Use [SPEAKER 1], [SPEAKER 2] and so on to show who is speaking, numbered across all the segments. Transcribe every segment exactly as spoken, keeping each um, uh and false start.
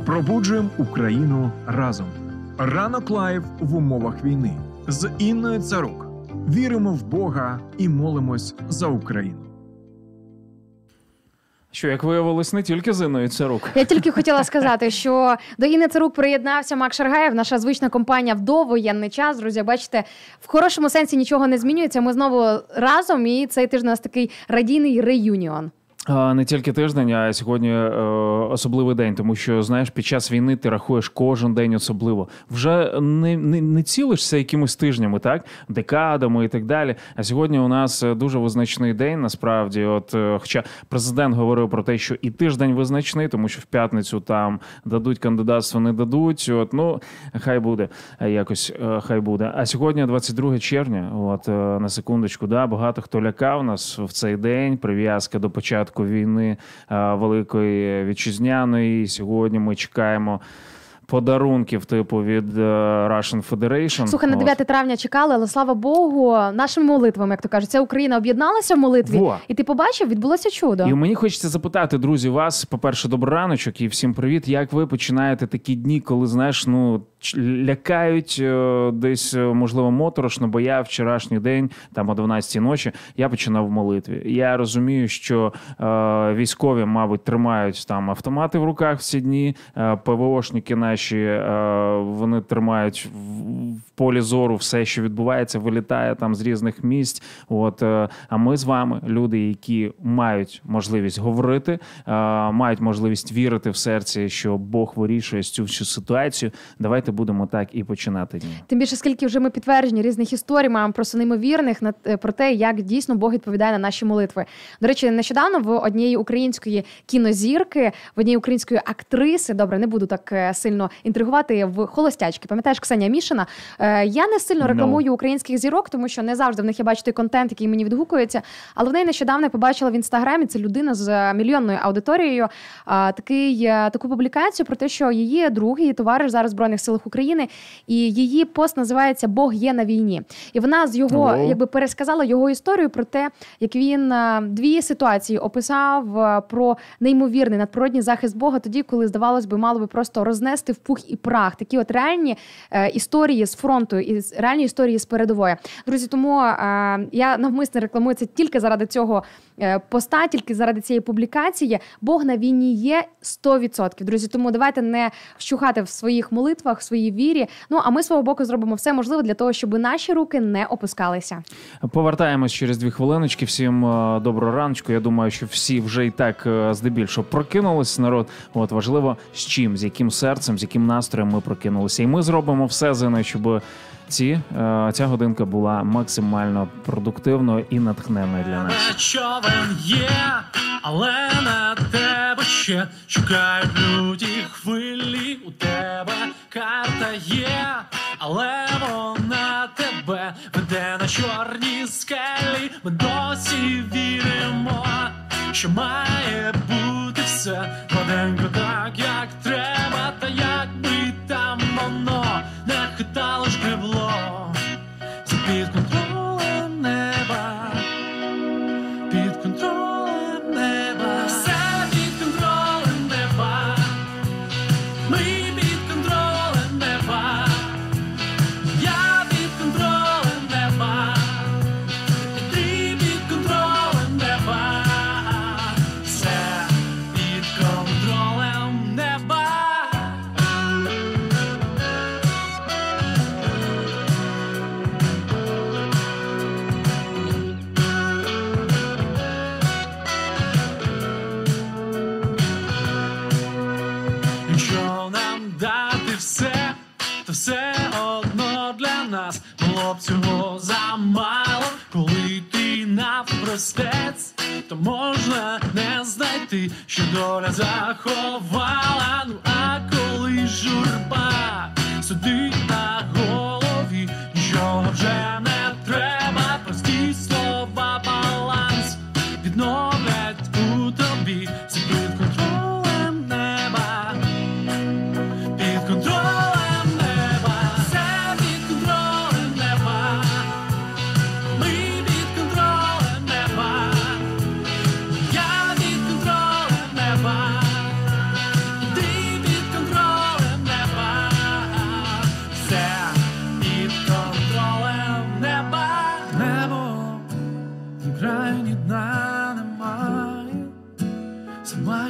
[SPEAKER 1] Пробуджуємо Україну разом. Ранок лайв в умовах війни з Інною Царук. Віримо в Бога і молимось за Україну.
[SPEAKER 2] Що, як виявилось, не тільки з Інною Царук.
[SPEAKER 3] Я тільки хотіла сказати, що до Інни Царук приєднався Мак Шаргаєв, наша звична компанія в довоєнний час. Друзі, бачите, в хорошому сенсі нічого не змінюється. Ми знову разом, і цей тиждень у нас такий радійний реюніон.
[SPEAKER 2] Не тільки тиждень, а сьогодні е, особливий день, тому що, знаєш, під час війни ти рахуєш кожен день особливо. Вже не, не, не цілишся якимось тижнями, так? Декадами і так далі. А сьогодні у нас дуже визначний день, насправді. От, е, хоча президент говорив про те, що і тиждень визначний, тому що в п'ятницю там дадуть кандидатство, не дадуть. От, ну, хай буде, якось е, хай буде. А сьогодні двадцять друге червня, от, е, на секундочку, да, багато хто лякав нас в цей день, прив'язка до початку війни Великої Вітчизняної. Сьогодні ми чекаємо подарунків типу від Russian Federation.
[SPEAKER 3] Слухай, на дев'яте травня чекали, але слава Богу, нашими молитвами, як то кажуть, ця Україна об'єдналася в молитві. Во. І ти побачив, відбулося чудо.
[SPEAKER 2] І мені хочеться запитати, друзі, вас, по-перше, добрий раночок і всім привіт. Як ви починаєте такі дні, коли, знаєш, ну, лякають десь, можливо, моторошно, бо я вчорашній день, там о дванадцятій ночі, я починав в молитві. Я розумію, що е, військові, мабуть, тримають там автомати в руках в ці дні, е, ПВОшники наші, е, вони тримають в, в полі зору все, що відбувається, вилітає там з різних місць. От, е, а ми з вами, люди, які мають можливість говорити, е, мають можливість вірити в серці, що Бог вирішує цю всю ситуацію, давайте будемо так і починати дні.
[SPEAKER 3] Тим більше, скільки вже ми підтверджені різних історій маємо просто неймовірних про те, як дійсно Бог відповідає на наші молитви. До речі, нещодавно в однієї української кінозірки, в однієї української актриси, добре, не буду так сильно інтригувати, в «Холостячки». Пам'ятаєш, Ксенія Мішина? Я не сильно рекламую no. українських зірок, тому що не завжди в них я бачу той контент, який мені відгукується, але в неї нещодавно я побачила в Інстаграмі, це людина з мільйонною аудиторією, такий, таку публікацію про те, що її друг, її товариш зараз в Збройних силах України, і її пост називається «Бог є на війні». І вона з його, oh. якби пересказала його історію про те, як він дві ситуації описав про неймовірний надприродній захист Бога тоді, коли, здавалось би, мало би просто рознести в пух і прах. Такі от реальні е, історії з фронту, і реальні історії з передової. Друзі, тому е, я навмисно рекламую це тільки заради цього е, поста, тільки заради цієї публікації. Бог на війні є сто відсотків. Друзі, тому давайте не вщухати в своїх молитвах, в своїй вірі. Ну, а ми свого боку зробимо все можливе для того, щоб наші руки не опускалися.
[SPEAKER 2] Повертаємось через дві хвилиночки. Всім доброго раночку. Я думаю, що всі вже і так здебільшого прокинулись, народ. От важливо, з чим, з яким серцем, з яким настроєм ми прокинулися. І ми зробимо все, Зіна, щоб ці, ця годинка була максимально продуктивною і натхненною для нас.
[SPEAKER 4] Човен є, але на тебе ще чекають люті хвилі. У тебе карта є, але вона тебе веде на чорні скелі. Ми досі віримо, що має бути все гладенько так, як треба. Та як би там воно не хитало ж крибло, це під контролем неба, під контролем неба, все під контролем неба, ми під контролем неба, я під контролем неба, і ти під контролем неба, все під контролем неба. Якщо нам дати все, то все одно для нас було б цього замало. Коли ти навпростець, то можна не знайти, що доля заховала. Ну а коли журба сидить на голові, нічого вже не треба, прості слова, баланс відновлять у тобі. Це під контролем неба, під контролем неба, все під контролем неба, ми під контролем неба, я під контролем неба, ти під контролем.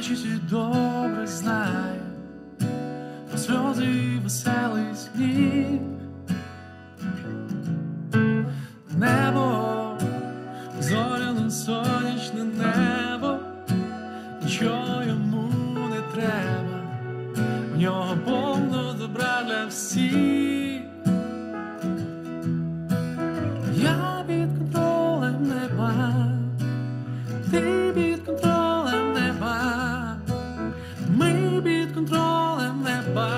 [SPEAKER 4] Вічі добре знає про сльози і веселий сміх. Небо, зоряне сонячне небо, нічого йому не треба, в нього повно добра для всіх. Я під контролем неба, ти під контролем неба, ми під контролем неба.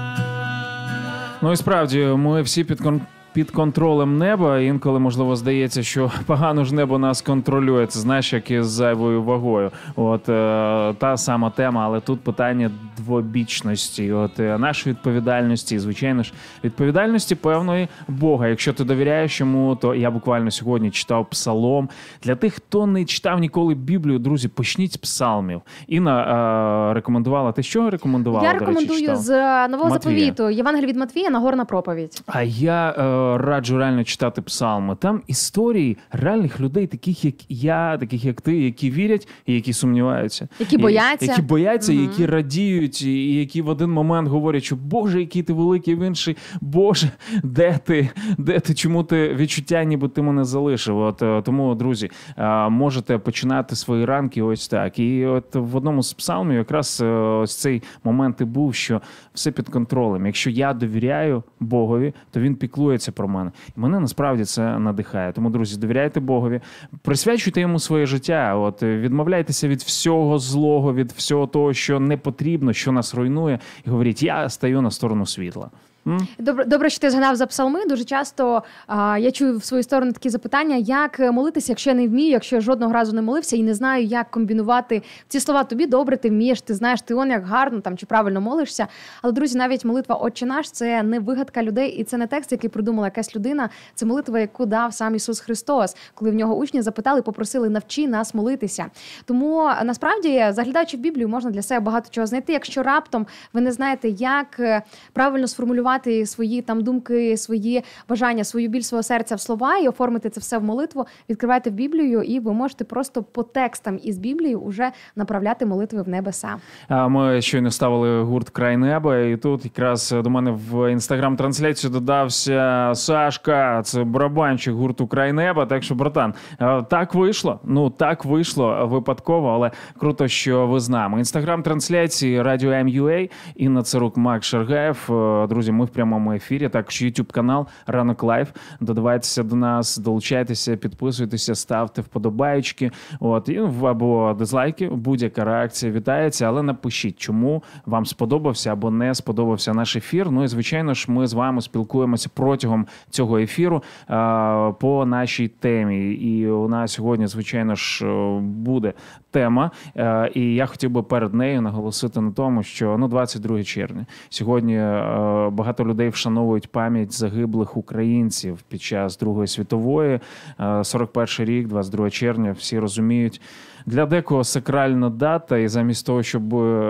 [SPEAKER 2] Ну і справді, ми всі під кон... під контролем неба. Інколи, можливо, здається, що погано ж небо нас контролює. Це, знаєш, як із зайвою вагою. От е, та сама тема, але тут питання двобічності. От е, нашої відповідальності, і, звичайно ж, відповідальності певної Бога. Якщо ти довіряєш йому, то я буквально сьогодні читав псалом. Для тих, хто не читав ніколи Біблію, друзі, почніть з псалмів. Інна е, рекомендувала. Ти що рекомендувала?
[SPEAKER 3] Я
[SPEAKER 2] до
[SPEAKER 3] рекомендую
[SPEAKER 2] речі,
[SPEAKER 3] з Нового
[SPEAKER 2] Матвія.
[SPEAKER 3] заповіту Євангелія від Матвія, Нагорна проповідь.
[SPEAKER 2] А я е, раджу реально читати псалми. Там історії реальних людей, таких як я, таких як ти, які вірять і які сумніваються.
[SPEAKER 3] Які бояться.
[SPEAKER 2] І, які бояться,
[SPEAKER 3] Угу.
[SPEAKER 2] які радіють, і які в один момент говорять, що Боже, який ти великий, в інший, Боже, де ти? Де ти? Чому ти? Відчуття, ніби ти мене залишив. От, е, тому, друзі, е, можете починати свої ранки ось так. І от в одному з псалмів якраз е, ось цей момент і був, що все під контролем. Якщо я довіряю Богові, то він піклується про мене. І мене насправді це надихає. Тому, друзі, довіряйте Богові, присвячуйте йому своє життя. От відмовляйтеся від всього злого, від всього того, що не потрібно, що нас руйнує, і говоріть: я стаю на сторону світла.
[SPEAKER 3] Добре, добре, що ти згадав за псалми. Дуже часто а, я чую в свою сторону такі запитання, як молитися, якщо я не вмію, якщо я жодного разу не молився і не знаю, як комбінувати ці слова. Тобі добре, ти вмієш, ти знаєш, ти он як гарно там чи правильно молишся. Але, друзі, навіть молитва «Отче наш» – це не вигадка людей, і це не текст, який придумала якась людина. Це молитва, яку дав сам Ісус Христос, коли в нього учні запитали, попросили: навчи нас молитися. Тому, насправді, заглядаючи в Біблію, можна для себе багато чого знайти. Якщо раптом ви не знаєте, як правильно сформулювати свої там думки, свої бажання, свою біль свого серця в слова і оформити це все в молитву, відкривайте в Біблію, і ви можете просто по текстам із Біблії уже направляти молитви в небеса.
[SPEAKER 2] Ми щойно ставили гурт «Край неба», і тут якраз до мене в інстаграм-трансляцію додався Сашка, це барабанщик гурту «Край неба». Так що, братан, так вийшло, ну так вийшло випадково, але круто, що ви з нами. Інстаграм-трансляції Радіо М.Ю.А, Інна Цирук, Макс Шаргаєв. Друзі, ми в прямому ефірі, також YouTube канал Ранок Лайв. Додавайтеся до нас, долучайтеся, підписуйтеся, ставте вподобаєчки, от, і, або дизлайки, будь-яка реакція вітається, але напишіть, чому вам сподобався або не сподобався наш ефір. Ну і, звичайно ж, ми з вами спілкуємося протягом цього ефіру а, по нашій темі. І у нас сьогодні, звичайно ж, буде тема, а, і я хотів би перед нею наголосити на тому, що ну, двадцять друге червня. Сьогодні а, багато людей вшановують пам'ять загиблих українців під час Другої світової. сорок перший рік, двадцять друге червня, всі розуміють. Для декого сакральна дата, і замість того, щоб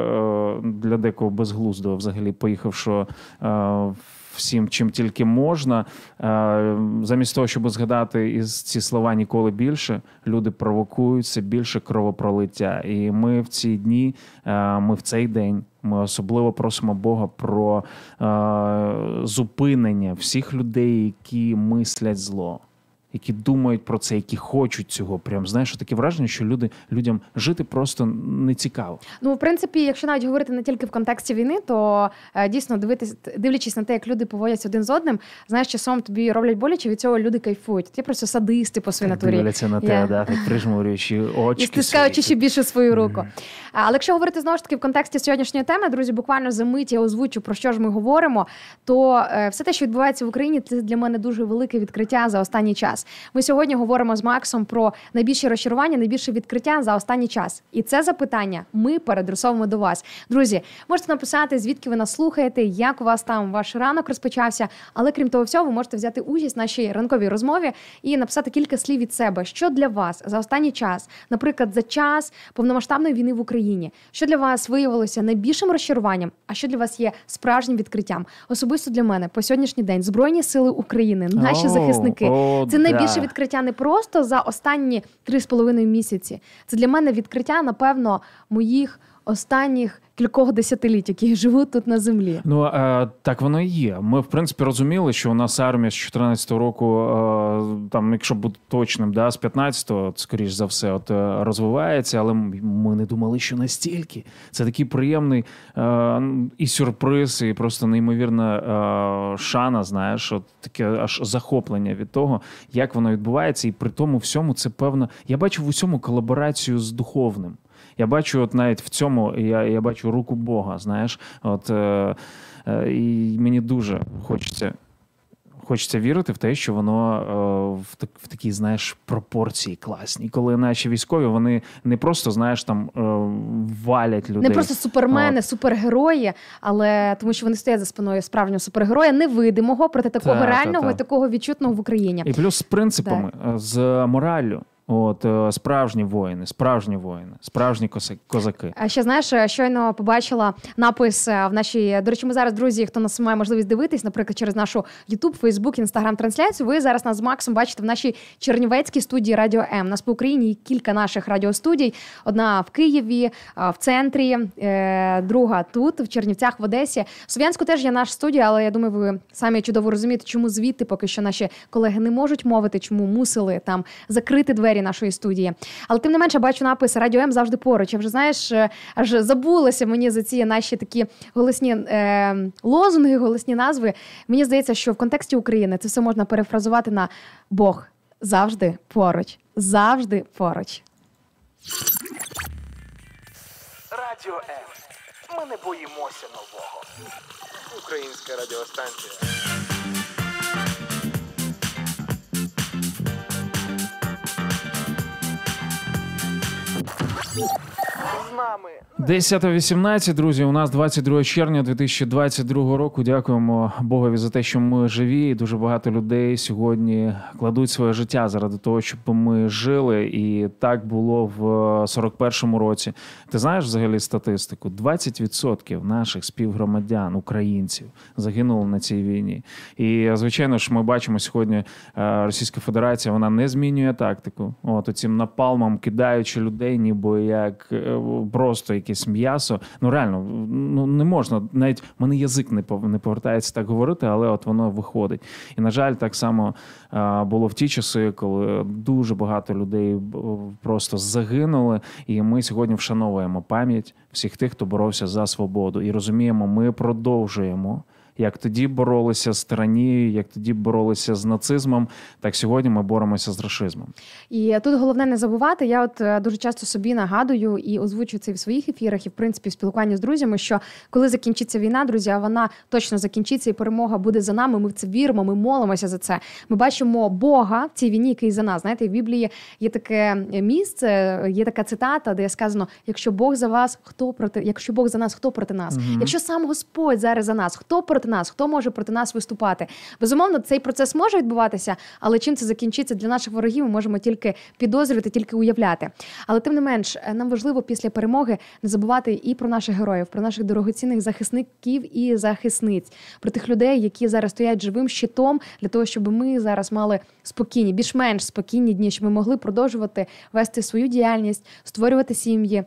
[SPEAKER 2] для декого безглуздо взагалі поїхавши всім, чим тільки можна, замість того, щоб згадати із ці слова «ніколи більше», люди провокують все більше кровопролиття. І ми в ці дні, ми в цей день, ми особливо просимо Бога про зупинення всіх людей, які мислять зло, які думають про це, які хочуть цього. Прям, знаєш, таке враження, що люди, людям жити просто не цікаво.
[SPEAKER 3] Ну, в принципі, якщо навіть говорити не тільки в контексті війни, то е, дійсно дивитись, дивлячись на те, як люди поводяться один з одним, знаєш, часом тобі роблять боляче, від цього люди кайфують. Ті просто садисти по своїй натурі.
[SPEAKER 2] Дивляться на те,
[SPEAKER 3] Я...
[SPEAKER 2] да, так прижмурюючи очки.
[SPEAKER 3] І стискаючи ще більше свою руку. Mm-hmm. Але якщо говорити, знову ж таки, в контексті сьогоднішньої теми, друзі, буквально за мить я озвучу, про що ж ми говоримо, то е, все те, що відбувається в Україні, це для мене дуже велике відкриття за останній час. Ми сьогодні говоримо з Максом про найбільші розчарування, найбільше відкриття за останній час. І це запитання ми переадресовуємо до вас. Друзі, можете написати, звідки ви нас слухаєте, як у вас там ваш ранок розпочався, але крім того всього, ви можете взяти участь в нашій ранковій розмові і написати кілька слів від себе. Що для вас за останній час, наприклад, за час повномасштабної війни в Україні, що для вас виявилося найбільшим розчаруванням, а що для вас є справжнім відкриттям? Особисто для мене по сьогоднішній день Збройні сили України, наші
[SPEAKER 2] о,
[SPEAKER 3] захисники,
[SPEAKER 2] о,
[SPEAKER 3] це найбільше
[SPEAKER 2] да.
[SPEAKER 3] відкриття не просто за останні три з половиною місяці. Це для мене відкриття, напевно, моїх останніх кількох десятиліть, які живуть тут на землі.
[SPEAKER 2] Ну, е, так воно і є. Ми, в принципі, розуміли, що у нас армія з чотирнадцятого року, е, там, якщо бути точним, да, з п'ятнадцятого, скоріш за все, от, е, розвивається, але ми не думали, що настільки. Це такий приємний е, і сюрприз, і просто неймовірна е, шана, знаєш, от таке аж захоплення від того, як воно відбувається, і при тому всьому це певно... Я бачу в усьому колаборацію з духовним. Я бачу, от навіть в цьому, я, я бачу руку Бога, знаєш, от, е, е, і мені дуже хочеться, хочеться вірити в те, що воно е, в, так, в такій, знаєш, пропорції класні. Коли наші військові, вони не просто, знаєш, там е, валять людей.
[SPEAKER 3] Не просто супермени,
[SPEAKER 2] От.
[SPEAKER 3] супергерої, але тому що вони стоять за спиною справжнього супергероя, невидимого, проте такого
[SPEAKER 2] Та, та,
[SPEAKER 3] реального
[SPEAKER 2] та.
[SPEAKER 3] і такого відчутного в Україні.
[SPEAKER 2] І плюс з принципами, з мораллю. От е, справжні воїни, справжні воїни, справжні коси- козаки.
[SPEAKER 3] А ще, знаєш, щойно побачила напис в нашій... До речі, ми зараз, друзі, хто нас має можливість дивитись, наприклад, через нашу YouTube, Facebook, Instagram-трансляцію, ви зараз нас з Максом бачите в нашій чернівецькій студії Радіо М. У нас по Україні є кілька наших радіостудій. Одна в Києві, в центрі, друга тут, в Чернівцях, в Одесі. В Слов'янську теж є наша студія, але я думаю, ви самі чудово розумієте, чому звідти поки що наші колеги не можуть мовити, чому мусили там закрити двері нашої студії. Але тим не менше, бачу напис Радіо М завжди поруч. Я вже, знаєш, аж забулася мені за ці наші такі голосні е, лозунги, голосні назви. Мені здається, що в контексті України це все можна перефразувати на Бог завжди поруч. Завжди поруч.
[SPEAKER 5] Радіо М. Ми не боїмося нового. Українська радіостанція. З нами.
[SPEAKER 2] десята вісімнадцять, друзі, у нас двадцять другого червня дві тисячі двадцять другого року. Дякуємо Богові за те, що ми живі. І дуже багато людей сьогодні кладуть своє життя заради того, щоб ми жили. І так було в сорок першому році. Ти знаєш взагалі статистику? двадцять відсотків наших співгромадян, українців, загинуло на цій війні. І, звичайно ж, ми бачимо сьогодні, Російська Федерація, вона не змінює тактику. От оцим напалмом кидаючи людей, ніби як просто якесь м'ясо. Ну, реально, ну, не можна. Навіть в мене язик не повертається так говорити, але от воно виходить. І, на жаль, так само а, було в ті часи, коли дуже багато людей просто загинули. І ми сьогодні вшановуємо пам'ять всіх тих, хто боровся за свободу. І розуміємо, ми продовжуємо. Як тоді боролися з тиранією, як тоді боролися з нацизмом, так сьогодні ми боремося з рашизмом.
[SPEAKER 3] І тут головне не забувати, я от дуже часто собі нагадую і озвучую це в своїх ефірах, і в принципі в спілкуванні з друзями, що коли закінчиться війна, друзі, а вона точно закінчиться і перемога буде за нами, ми в це віримо, ми молимося за це. Ми бачимо Бога в цій війні, який за нас. Знаєте, в Біблії є таке місце, є така цитата, де сказано, якщо Бог за вас, хто проти, якщо Бог за нас, хто проти нас? Угу. Якщо сам Господь зараз за нас, хто проти нас, хто може проти нас виступати. Безумовно, цей процес може відбуватися, але чим це закінчиться для наших ворогів, ми можемо тільки підозрювати, тільки уявляти. Але тим не менш, нам важливо після перемоги не забувати і про наших героїв, про наших дорогоцінних захисників і захисниць, про тих людей, які зараз стоять живим щитом для того, щоб ми зараз мали спокійні, більш-менш спокійні дні, щоб ми могли продовжувати вести свою діяльність, створювати сім'ї,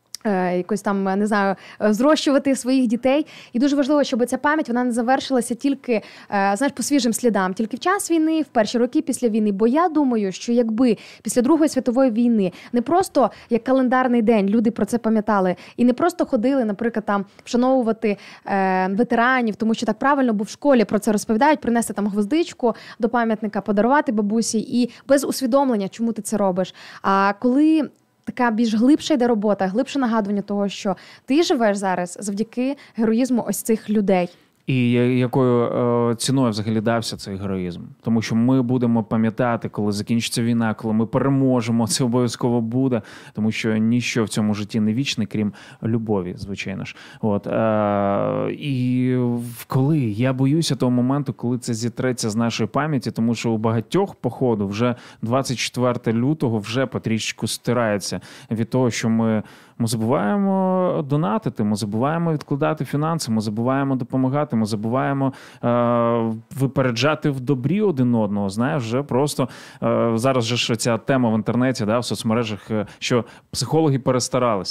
[SPEAKER 3] якось там, не знаю, зрощувати своїх дітей. І дуже важливо, щоб ця пам'ять, вона не завершилася тільки, знаєш, по свіжим слідам, тільки в час війни, в перші роки після війни. Бо я думаю, що якби після Другої світової війни не просто як календарний день люди про це пам'ятали і не просто ходили, наприклад, там вшановувати е, ветеранів, тому що так правильно, бо в школі про це розповідають, принести там гвоздичку до пам'ятника, подарувати бабусі і без усвідомлення, чому ти це робиш. А коли така більш глибша йде робота, глибше нагадування того, що ти живеш зараз завдяки героїзму ось цих людей.
[SPEAKER 2] І якою е, ціною взагалі дався цей героїзм? Тому що ми будемо пам'ятати, коли закінчиться війна, коли ми переможемо, це обов'язково буде, тому що ніщо в цьому житті не вічне, крім любові, звичайно ж. От, е, і коли? Я боюся того моменту, коли це зітреться з нашої пам'яті, тому що у багатьох, походу, вже двадцять четвертого лютого вже потрішечку стирається від того, що ми Ми забуваємо донатити, ми забуваємо відкладати фінанси, ми забуваємо допомагати, ми забуваємо е, випереджати в добрі один одного. Знаєш, вже просто е, зараз же ж ця тема в інтернеті, да, в соцмережах, що психологи перестаралися.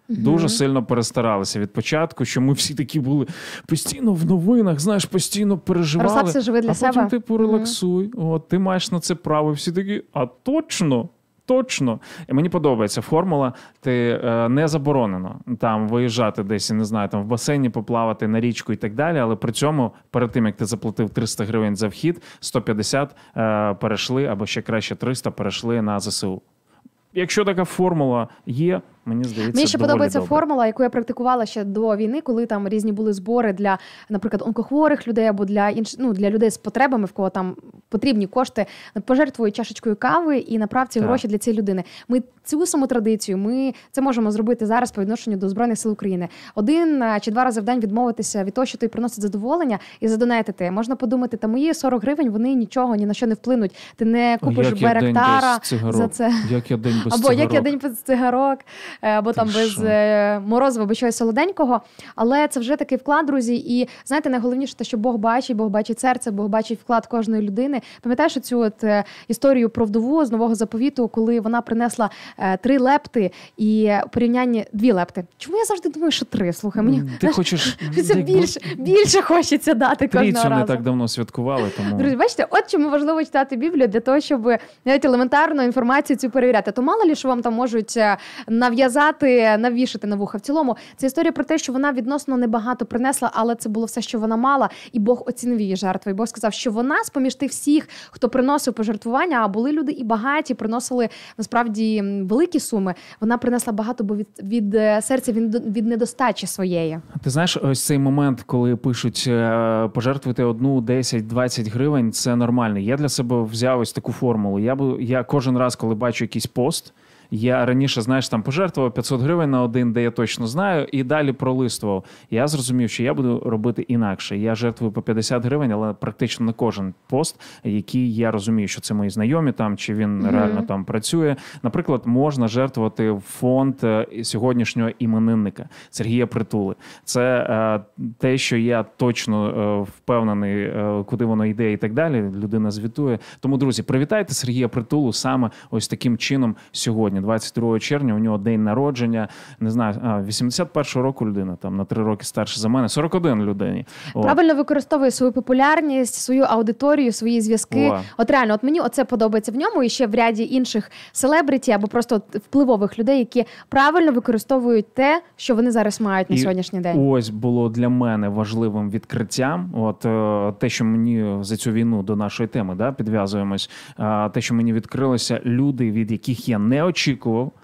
[SPEAKER 2] Дуже сильно перестаралися від початку, що ми всі такі були постійно в новинах, знаєш, постійно переживали.
[SPEAKER 3] Розслабся, живи для
[SPEAKER 2] а
[SPEAKER 3] себе.
[SPEAKER 2] потім типу релаксуй, от, ти маєш на це право. Всі такі, а точно? Точно. І мені подобається формула, ти е, не заборонено там виїжджати десь, не знаю, там в басейні поплавати, на річку і так далі, але при цьому перед тим, як ти заплатив триста гривень за вхід, сто п'ятдесят е, перейшли, або ще краще триста перейшли на ЗСУ. Якщо така формула є, мені здається,
[SPEAKER 3] Мені ще
[SPEAKER 2] доволі
[SPEAKER 3] подобається
[SPEAKER 2] добре.
[SPEAKER 3] формула, яку я практикувала ще до війни, коли там різні були збори для, наприклад, онкохворих людей або для інш... ну, для людей з потребами, в кого там потрібні кошти. Пожертвуй чашечкою кави і направ ці
[SPEAKER 2] Так.
[SPEAKER 3] гроші для цієї людини. Ми цю саму традицію, ми це можемо зробити зараз по відношенню до Збройних сил України. Один чи два рази в день відмовитися від того, що тобі приносить задоволення, і задонатити. Можна подумати, та мої сорок гривень, вони нічого, ні на що не вплинуть. Ти не купиш
[SPEAKER 2] Як я день
[SPEAKER 3] Байрактара
[SPEAKER 2] без цигарок?
[SPEAKER 3] за це.
[SPEAKER 2] Як я день без
[SPEAKER 3] Або
[SPEAKER 2] цигарок?
[SPEAKER 3] як я день без цигарок, або
[SPEAKER 2] Ти
[SPEAKER 3] там без
[SPEAKER 2] що?
[SPEAKER 3] е, морозива, або чогось солоденького. Але це вже такий вклад, друзі. І знаєте, найголовніше те, що Бог бачить, Бог бачить серце, Бог бачить вклад кожної людини. Пам'ятаєш цю от е, історію про вдову з Нового Заповіту, коли вона принесла е, три лепти і в порівнянні дві лепти. Чому я завжди думаю, що три? Слухай, мені
[SPEAKER 2] Ти
[SPEAKER 3] знаєш,
[SPEAKER 2] хочеш...
[SPEAKER 3] це
[SPEAKER 2] якби
[SPEAKER 3] більше, більше хочеться дати кожного
[SPEAKER 2] Трійцю
[SPEAKER 3] разу.
[SPEAKER 2] не так давно святкували, тому...
[SPEAKER 3] Друзі, бачите, от чому важливо читати Біблію для того, щоб навіть елементарну інформацію цю перевіряти. То мало лі, що вам там можуть е, нав'язати, навішати на вуха. В цілому, це історія про те, що вона відносно небагато принесла, але це було все, що вона мала, і Бог оцінив її жертву. І Бог сказав, що вона з-поміж тих всіх, хто приносив пожертвування, а були люди і багаті, приносили насправді великі суми, вона принесла багато, бо від, від е, серця, від, від недостачі своєї.
[SPEAKER 2] Ти знаєш, ось цей момент, коли пишуть е, пожертвуйте одну, десять, двадцять гривень, це нормально. Я для себе взяв ось таку формулу. Я, б, я кожен раз, коли бачу якийсь пост, я раніше, знаєш, там пожертвував п'ятсот гривень на один, де я точно знаю, і далі пролистував. Я зрозумів, що я буду робити інакше. Я жертвую по п'ятдесят гривень, але практично на кожен пост, який я розумію, що це мої знайомі там, чи він mm-hmm. реально там працює. Наприклад, можна жертвувати в фонд сьогоднішнього іменинника Сергія Притули. Це е, те, що я точно е, впевнений, е, куди воно йде і так далі. Людина звітує. Тому, друзі, привітайте Сергія Притулу саме ось таким чином сьогодні. двадцять другого червня, у нього день народження, не знаю, а, вісімдесят першого року людина, там, на три роки старше за мене, сорок один людині. О.
[SPEAKER 3] Правильно використовує свою популярність, свою аудиторію, свої зв'язки.
[SPEAKER 2] О.
[SPEAKER 3] От реально, от мені оце подобається в ньому, і ще в ряді інших селебриті або просто от впливових людей, які правильно використовують те, що вони зараз мають на
[SPEAKER 2] І
[SPEAKER 3] сьогоднішній день.
[SPEAKER 2] Ось було для мене важливим відкриттям, от е, те, що мені за цю війну до нашої теми, да, підв'язуємось, е, те, що мені відкрилося, люди, від яких я не очікував,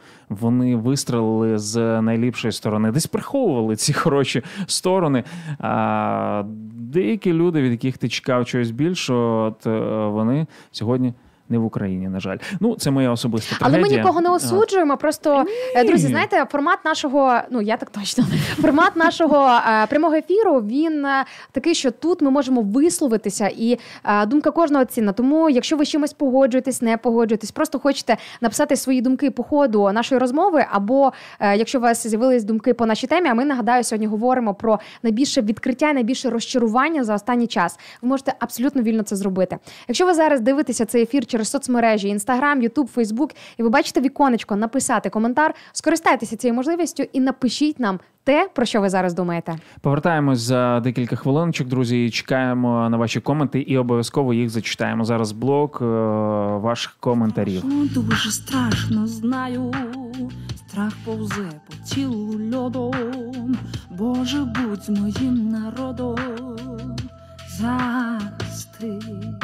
[SPEAKER 2] вони вистрелили з найліпшої сторони. Десь приховували ці хороші сторони. А деякі люди, від яких ти чекав чогось більшого, от, вони сьогодні не в Україні, на жаль. Ну, це моя особиста трагедія.
[SPEAKER 3] Але ми нікого не осуджуємо. Просто,
[SPEAKER 2] Ні.
[SPEAKER 3] друзі, знаєте, формат нашого, ну, я так точно, формат нашого е, прямого ефіру, він е, такий, що тут ми можемо висловитися, і е, думка кожного цінна. Тому, якщо ви з чимось погоджуєтесь, не погоджуєтесь, просто хочете написати свої думки по ходу нашої розмови, або е, якщо у вас з'явились думки по нашій темі, а ми, нагадаю, сьогодні говоримо про найбільше відкриття, найбільше розчарування за останній час. Ви можете абсолютно вільно це зробити. Якщо ви зараз дивитеся цей ефір через соцмережі, Інстаграм, Ютуб, Фейсбук, і ви бачите віконечко написати коментар, скористайтеся цією можливістю і напишіть нам те, про що ви зараз думаєте.
[SPEAKER 2] Повертаємось за декілька хвилиночок, друзі, і чекаємо на ваші коменти і обов'язково їх зачитаємо. Зараз блок е- ваших коментарів.
[SPEAKER 6] Дуже страшно, знаю, страх повзе по тілу льодом. Боже, будь з моїм народом, захисти.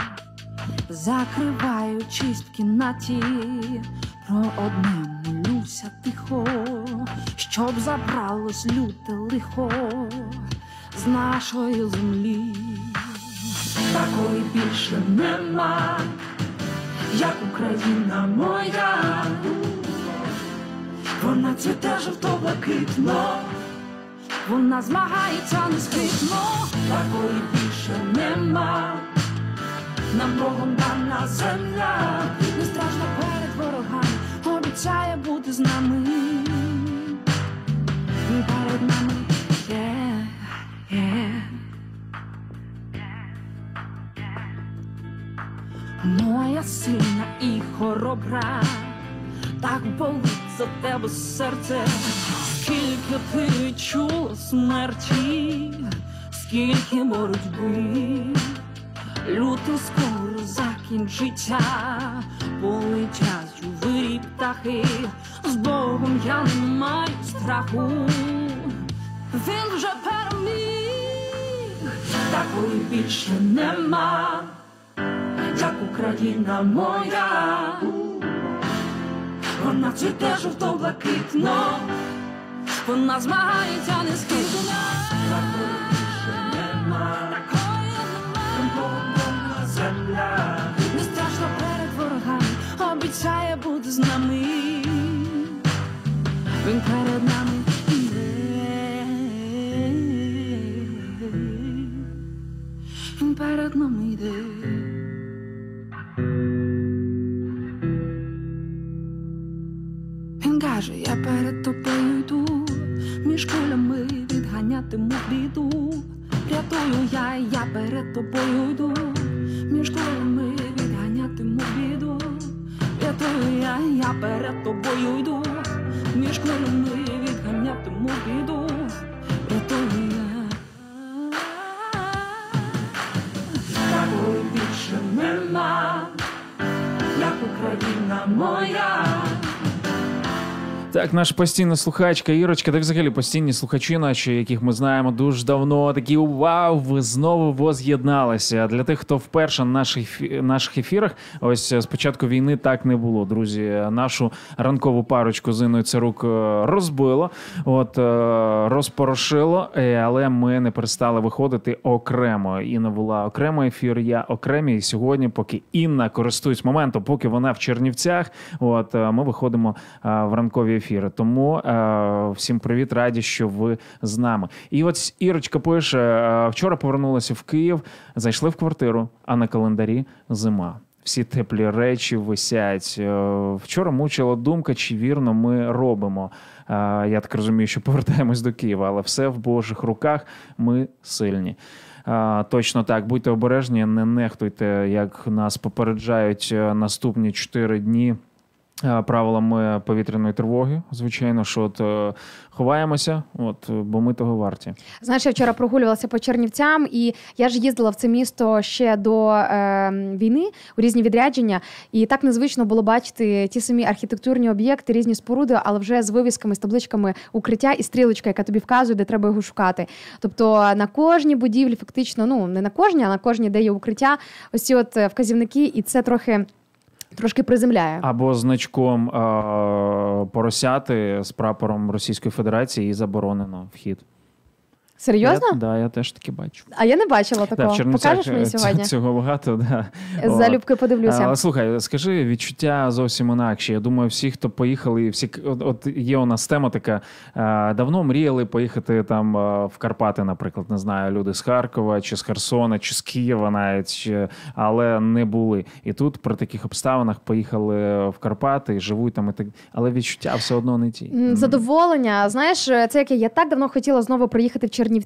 [SPEAKER 6] Закриваючись в кімнаті, про одне молюся тихо, щоб забралось люте лихо з нашої землі. Такої більше нема, як Україна моя. Вона цвіте жовто-блакитно, вона змагається нескритно. Такої більше нема, нам Богом дана земля, не страшно перед ворогами, обіцяє бути з нами, перед нами, yeah, yeah. Моя сильна і хоробра, так болить за тебе серце, скільки скільки ти відчула смерті, скільки боротьби, люто скоро закінчиться, полетять у вирі птахи, з Богом я не маю страху, він вже переміг, такої більше нема, як Україна моя. Вона цвіте жовто-блакитно, вона змагається нескінченно. Такої більше нема, такої нема, Бога земля. Не страшно перед ворогами, обіцяє бути з нами. Він перед нами йде, він перед нами йде. Він каже, я перед тобою йду, між кулями відганятиму біду. Рятую я, я перед тобою йду, між кулями відганятиму біду. Рятую я, я перед тобою йду, між кулями відганятиму біду. Рятую я. Такої більше нема, як Україна моя.
[SPEAKER 2] Так, наша постійна слухачка Ірочка, так взагалі постійні слухачі наші, яких ми знаємо дуже давно, такі вау, ви знову воз'єдналися. Для тих, хто вперше на наших, наших ефірах, ось з початку війни так не було, друзі. Нашу ранкову парочку з Інною Царук розбило, от, розпорошило, але ми не перестали виходити окремо. Інна була окремо ефір, я окремі. І сьогодні, поки Інна користується моментом, поки вона в Чернівцях, от, ми виходимо в ранкові ефіри. Тому е, всім привіт, раді, що ви з нами. І от Ірочка пише, е, вчора повернулася в Київ, зайшли в квартиру, а на календарі зима. Всі теплі речі висять. Е, вчора мучила думка, чи вірно ми робимо. Е, я так розумію, що повертаємось до Києва, але все в Божих руках, ми сильні. Uh, точно так, будьте обережні, не нехтуйте, як нас попереджають наступні чотири дні правилами повітряної тривоги, звичайно, що от е, ховаємося, от, бо ми того варті.
[SPEAKER 3] Знаєш, я вчора прогулювалася по Чернівцям, і я ж їздила в це місто ще до е, війни, у різні відрядження, і так незвично було бачити ті самі архітектурні об'єкти, різні споруди, але вже з вивісками, з табличками укриття і стрілочка, яка тобі вказує, де треба його шукати. Тобто на кожній будівлі фактично, ну не на кожній, а на кожній, де є укриття, ось ці от вказівники, і це трохи... Трошки приземляє.
[SPEAKER 2] Або значком е- поросяти з прапором Російської Федерації і заборонено вхід.
[SPEAKER 3] Серйозно?
[SPEAKER 2] Так, да, я теж таки бачу.
[SPEAKER 3] А я не бачила такого.
[SPEAKER 2] Да,
[SPEAKER 3] покажеш мені сьогодні?
[SPEAKER 2] Цього багато, да.
[SPEAKER 3] Залюбки подивлюся.
[SPEAKER 2] А, слухай, скажи, відчуття зовсім інакші. Я думаю, всі, хто поїхали, всі, от, от є у нас тема така, а, давно мріяли поїхати там а, в Карпати, наприклад, не знаю, люди з Харкова, чи з Херсона, чи з Києва навіть, чи, але не були. І тут при таких обставинах поїхали в Карпати, живуть там і так, але відчуття все одно не ті.
[SPEAKER 3] Задоволення. Знаєш, це яке, я так давно хотіла знову приїхати в Чернівці.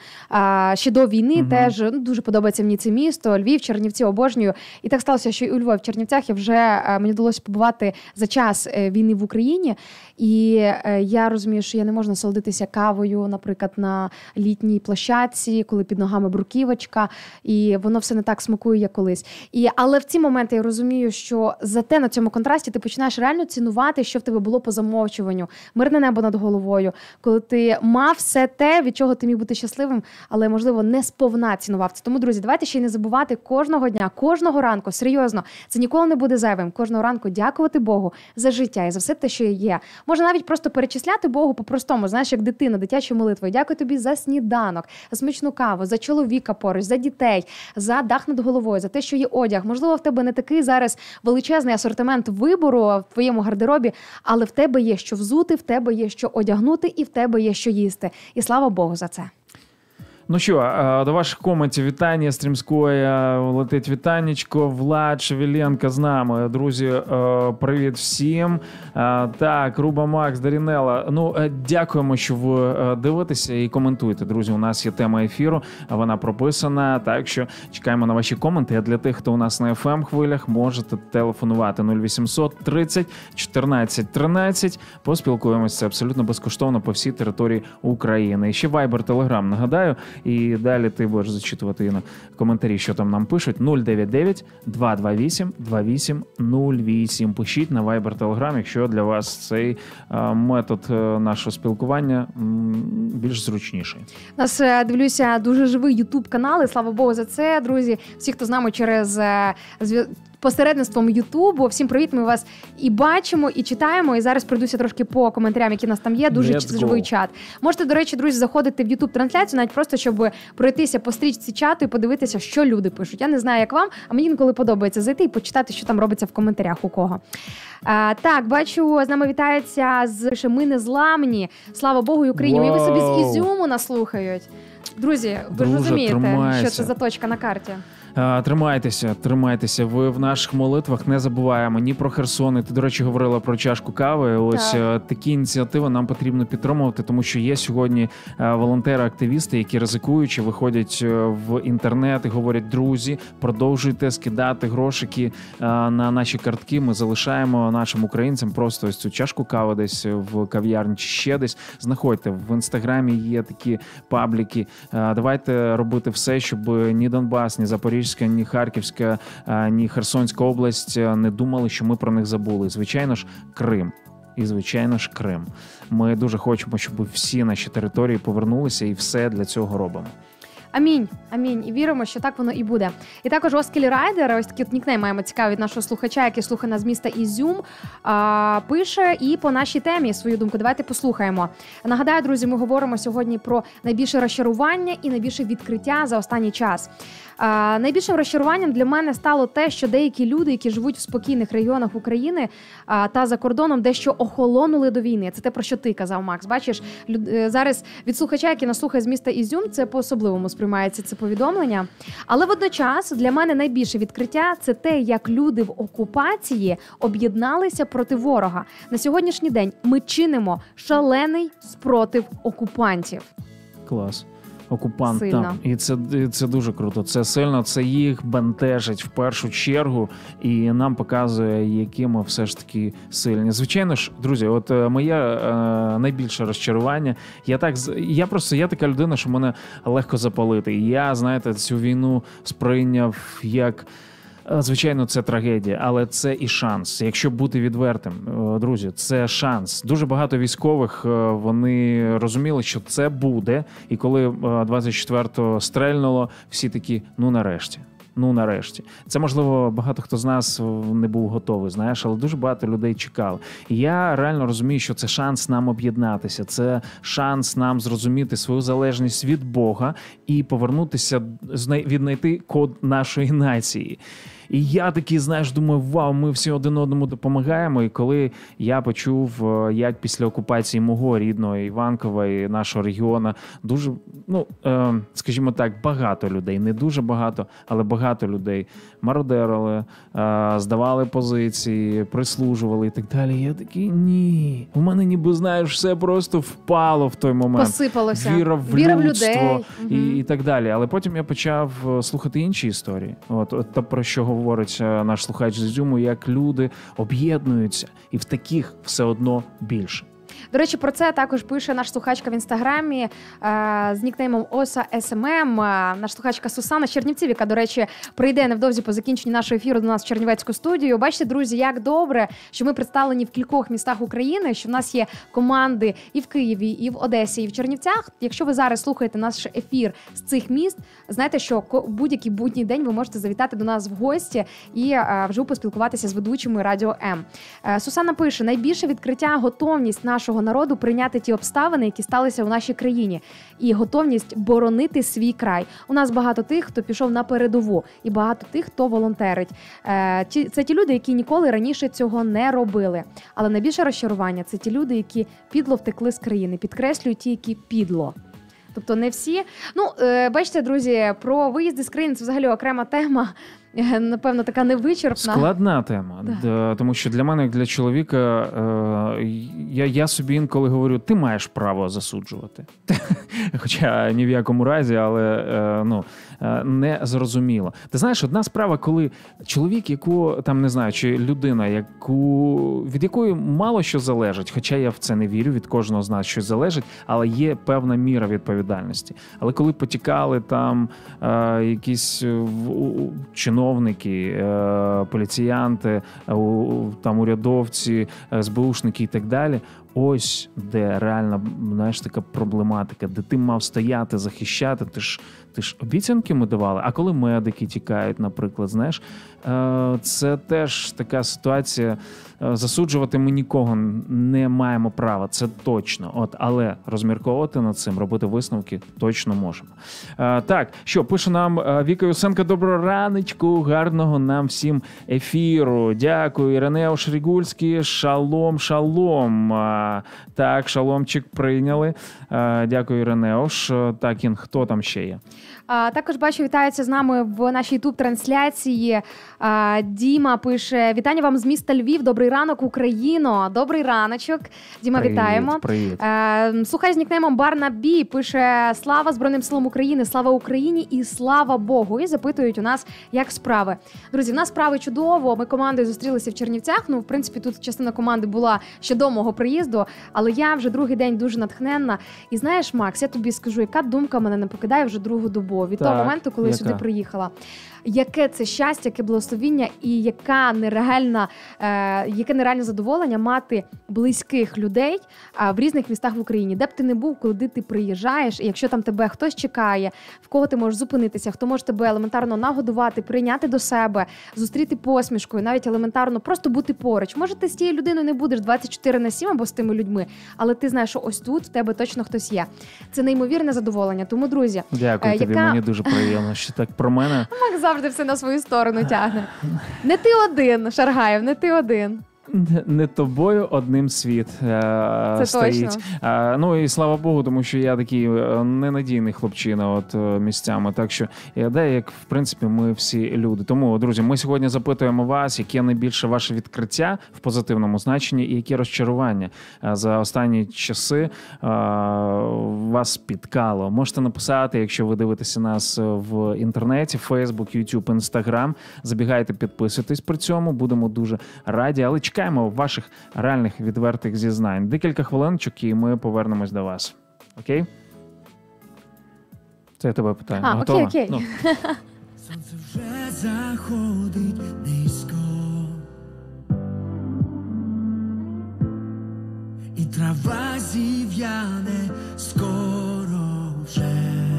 [SPEAKER 3] А, ще до війни uh-huh. теж ну, дуже подобається мені це місто, Львів, Чернівці обожнюю. І так сталося, що і у Львові, в Чернівцях я вже, а, мені вдалося побувати за час війни в Україні. І а, я розумію, що я не можу насолодитися кавою, наприклад, на літній площадці, коли під ногами бруківочка, і воно все не так смакує, як колись. І, але в ці моменти я розумію, що зате на цьому контрасті ти починаєш реально цінувати, що в тебе було по замовчуванню, мирне небо над головою, коли ти мав все те, від чого ти міг бути щасливим, але, можливо, не сповна цінував це. Тому, друзі, давайте ще й не забувати кожного дня, кожного ранку, серйозно, це ніколи не буде зайвим. Кожного ранку дякувати Богу за життя і за все те, що є. Можна навіть просто перечисляти Богу по-простому, знаєш, як дитина, дитячою молитвою. Дякую тобі за сніданок, за смачну каву, за чоловіка поруч, за дітей, за дах над головою, за те, що є одяг. Можливо, в тебе не такий зараз величезний асортимент вибору в твоєму гардеробі, але в тебе є що взути, в тебе є що одягнути і в тебе є що їсти. І слава Богу за це.
[SPEAKER 2] Ну що, а, до ваших коментів вітання Стрімської, летить вітанечко, Влад Шевеленко з нами. Друзі, е, привіт всім. Е, Так, Руба Макс, Дарінела. Ну, е, дякуємо, що ви е, дивитеся і коментуєте. Друзі, у нас є тема ефіру, вона прописана, так що чекаємо на ваші коменти. А для тих, хто у нас на еф ем хвилях, можете телефонувати нуль вісімсот тридцять чотирнадцять тринадцять. Поспілкуємося, це абсолютно безкоштовно по всій території України. І ще Viber, Telegram, нагадаю. І далі ти будеш зачитувати на коментарі, що там нам пишуть. нуль дев'ять дев'ять два два вісім два вісім нуль вісім. Пишіть на Viber, Telegram, якщо для вас цей е, метод е, нашого спілкування м, більш зручніший.
[SPEAKER 3] У нас, е, дивлюся, дуже живий ютуб-канал, і слава Богу за це, друзі. Всі, хто з нами через е, зв'я- посередництвом Ютубу. Всім привіт, ми вас і бачимо, і читаємо. І зараз пройдуся трошки по коментарям, які в нас там є. Дуже
[SPEAKER 2] Let's
[SPEAKER 3] живий
[SPEAKER 2] go.
[SPEAKER 3] чат. Можете, до речі, друзі, заходити в Ютуб-трансляцію, навіть просто, щоб пройтися по стрічці чату і подивитися, що люди пишуть. Я не знаю, як вам, а мені інколи подобається зайти і почитати, що там робиться в коментарях у кого. А, так, бачу, з нами вітається з що ми не зламні. Слава Богу і Україні.
[SPEAKER 2] Вау.
[SPEAKER 3] Уяви собі з Ізюму нас слухають. Друзі, ви ж
[SPEAKER 2] Друже,
[SPEAKER 3] розумієте,
[SPEAKER 2] тримайся.
[SPEAKER 3] що це за точка на карті.
[SPEAKER 2] А, Тримайтеся, тримайтеся. Ви в наших молитвах не забуваємо ні про Херсон. І ти, до речі, говорила про чашку кави. Ось
[SPEAKER 3] Так.
[SPEAKER 2] е, такі ініціативи нам потрібно підтримувати, тому що є сьогодні е, волонтери-активісти, які ризикуючи виходять е, в інтернет і говорять: друзі, продовжуйте скидати грошики е, на наші картки. Ми залишаємо нашим українцям просто ось цю чашку кави десь в кав'ярні чи ще десь. Знаходьте, в інстаграмі є такі пабліки. Е, Давайте робити все, щоб ні Донбас, ні Запоріжжя, ні Харківська, ні Херсонська область не думали, що ми про них забули. Звичайно ж, Крим. І, звичайно ж, Крим. Ми дуже хочемо, щоб всі наші території повернулися, і все для цього робимо.
[SPEAKER 3] Амінь, амінь. І віримо, що так воно і буде. І також Оскілі Райдер, ось такий от нікнейм маємо цікавий від нашого слухача, який слухає нас з міста Ізюм, а, пише і по нашій темі свою думку. Давайте послухаємо. Нагадаю, друзі, ми говоримо сьогодні про найбільше розчарування і найбільше відкриття за останній час. А, найбільшим розчаруванням для мене стало те, що деякі люди, які живуть в спокійних регіонах України а, та за кордоном, дещо охолонули до війни. Це те, про що ти казав, Макс. Бачиш, люд... зараз від слухача, який нас слухає з міста Ізюм, це по-особливому сприймається це повідомлення. Але водночас для мене найбільше відкриття – це те, як люди в окупації об'єдналися проти ворога. На сьогоднішній день ми чинимо шалений спротив окупантів.
[SPEAKER 2] Клас. Окупантам.
[SPEAKER 3] Сильно.
[SPEAKER 2] І це, і це дуже круто. Це сильно, це їх бентежить в першу чергу і нам показує, які ми все ж таки сильні. Звичайно ж, друзі, от е, моє е, найбільше розчарування. Я так з- я просто я така людина, що мене легко запалити. І я, знаєте, цю війну сприйняв як. Е, Звичайно, це трагедія, але це і шанс. Якщо бути відвертим, е, друзі, це шанс. Дуже багато військових, е, вони розуміли, що це буде. І коли е, двадцять четвертого стрельнуло, всі такі, ну нарешті. Ну, нарешті. Це, можливо, багато хто з нас не був готовий, знаєш, але дуже багато людей чекали. І я реально розумію, що це шанс нам об'єднатися, це шанс нам зрозуміти свою залежність від Бога і повернутися, знай- віднайти код нашої нації. І я такий, знаєш, думаю, вау, ми всі один одному допомагаємо. І коли я почув, е, як після окупації мого рідного Іванкова і нашого регіону дуже, ну, е, скажімо так, багато людей, не дуже багато, але багато людей мародерили, е, здавали позиції, прислужували і так далі. Я такий, ні, у мене ніби, знаєш, все просто впало в той момент.
[SPEAKER 3] Посипалося.
[SPEAKER 2] Віра в
[SPEAKER 3] Віра в
[SPEAKER 2] людство
[SPEAKER 3] людей.
[SPEAKER 2] і,
[SPEAKER 3] Мгм.
[SPEAKER 2] і так далі. Але потім я почав е, слухати інші історії. От, от те, про що говорить е, наш слухач з Ізюму, як люди об'єднуються, і в таких все одно більше.
[SPEAKER 3] До речі, про це також пише наш слухачка в інстаграмі е, з нікнеймом Оса ес ем ем, е, наш слухачка Сусана з Чернівців, яка, до речі, прийде невдовзі по закінченню нашого ефіру до нас в Чернівецьку студію. Бачите, друзі, як добре, що ми представлені в кількох містах України, що в нас є команди і в Києві, і в Одесі, і в Чернівцях. Якщо ви зараз слухаєте наш ефір з цих міст, знаєте, що ко- будь-який будній день ви можете завітати до нас в гості і е, вживу поспілкуватися з ведучими Радіо М. Е, Сусана пише: найбільше відкриття – готовність нашого народу прийняти ті обставини, які сталися у нашій країні, і готовність боронити свій край. У нас багато тих, хто пішов на передову, і багато тих, хто волонтерить. Е, ті- Це ті люди, які ніколи раніше цього не робили. Але найбільше розчарування – це ті люди, які підло втекли з країни. Підкреслюю, ті, які підло. Тобто не всі. Ну, е, бачите, друзі, про виїзди з країни – це взагалі окрема тема. Напевно, така невичерпна.
[SPEAKER 2] Складна тема, да. Тому що для мене, як для чоловіка, е, я, я собі інколи говорю, ти маєш право засуджувати. Хоча ні в якому разі, але е, ну, е, не зрозуміло. Ти знаєш, одна справа, коли чоловік, яку, там, не знаю, чи людина, яку, від якої мало що залежить, хоча я в це не вірю, від кожного з нас щось залежить, але є певна міра відповідальності. Але коли потікали там е, якісь в, чиновники, чиновники, поліціянти, там урядовці, ес бе ушники і так далі. Ось де реальна, знаєш, така проблематика, де ти мав стояти, захищати, ти ж, ти ж обіцянки ми давали, а коли медики тікають, наприклад, знаєш, це теж така ситуація, засуджувати ми нікого не маємо права, це точно, от, але розмірковувати над цим, робити висновки точно можемо. Так, що, пише нам Віка Юсенко, доброго раночку, гарного нам всім ефіру, дякую, Іринеуш Рігульський, шалом, шалом. Так, шаломчик прийняли. Дякую, Іринеуш. Так, Ін, хто там ще є?
[SPEAKER 3] А, також бачу, вітаються з нами в нашій ютуб-трансляції. А, Діма пише: вітання вам з міста Львів. Добрий ранок, Україно. Добрий раночок. Діма,
[SPEAKER 2] привіт,
[SPEAKER 3] вітаємо.
[SPEAKER 2] Привіт.
[SPEAKER 3] А, слухай з нікнеймом Барнабі. Пише: слава Збройним силам України, слава Україні і слава Богу. І запитують у нас, як справи. Друзі, в нас справи чудово. Ми командою зустрілися в Чернівцях. Ну, в принципі, тут частина команди була ще до мого приїзду, але я вже другий день дуже натхненна. І знаєш, Макс, я тобі скажу, яка думка мене не покидає вже другу добу. Від
[SPEAKER 2] так,
[SPEAKER 3] того моменту, коли
[SPEAKER 2] яка?
[SPEAKER 3] я сюди приїхала. Яке це щастя, яке благословіння і яка нереальна, е, яке нереальне задоволення мати близьких людей е, в різних містах в Україні. Де б ти не був, куди ти приїжджаєш, і якщо там тебе хтось чекає, в кого ти можеш зупинитися, хто може тебе елементарно нагодувати, прийняти до себе, зустріти посмішкою, навіть елементарно просто бути поруч. Може, ти з тією людиною не будеш двадцять чотири на сім або з тими людьми, але ти знаєш, що ось тут в тебе точно хтось є. Це неймовірне задоволення. Тому, друзі,
[SPEAKER 2] дякую
[SPEAKER 3] е,
[SPEAKER 2] тобі,
[SPEAKER 3] яка...
[SPEAKER 2] мені дуже приємно, що так про мене.
[SPEAKER 3] завжди все на свою сторону тягне. Не ти один, Шаргаєв, не ти один.
[SPEAKER 2] Не тобою одним світ е,
[SPEAKER 3] Це
[SPEAKER 2] стоїть.
[SPEAKER 3] точно.
[SPEAKER 2] Е, ну і слава Богу, тому що я такий ненадійний хлопчина от е, місцями. Так що я де, як в принципі ми всі люди. Тому, друзі, ми сьогодні запитуємо вас, яке найбільше ваше відкриття в позитивному значенні і які розчарування е, за останні часи е, вас спіткало. Можете написати, якщо ви дивитеся нас в інтернеті, Facebook, YouTube, Instagram. Забігайте, підписуйтесь при цьому. Будемо дуже раді. Але чекаємо ваших реальних відвертих зізнань. Декілька хвилиночок, і ми повернемось до вас. Окей? Це я тебе питаю.
[SPEAKER 3] А,
[SPEAKER 2] Готова?
[SPEAKER 3] окей, окей.
[SPEAKER 2] Ну.
[SPEAKER 4] Сонце вже заходить низько, і трава зів'яне скоро вже.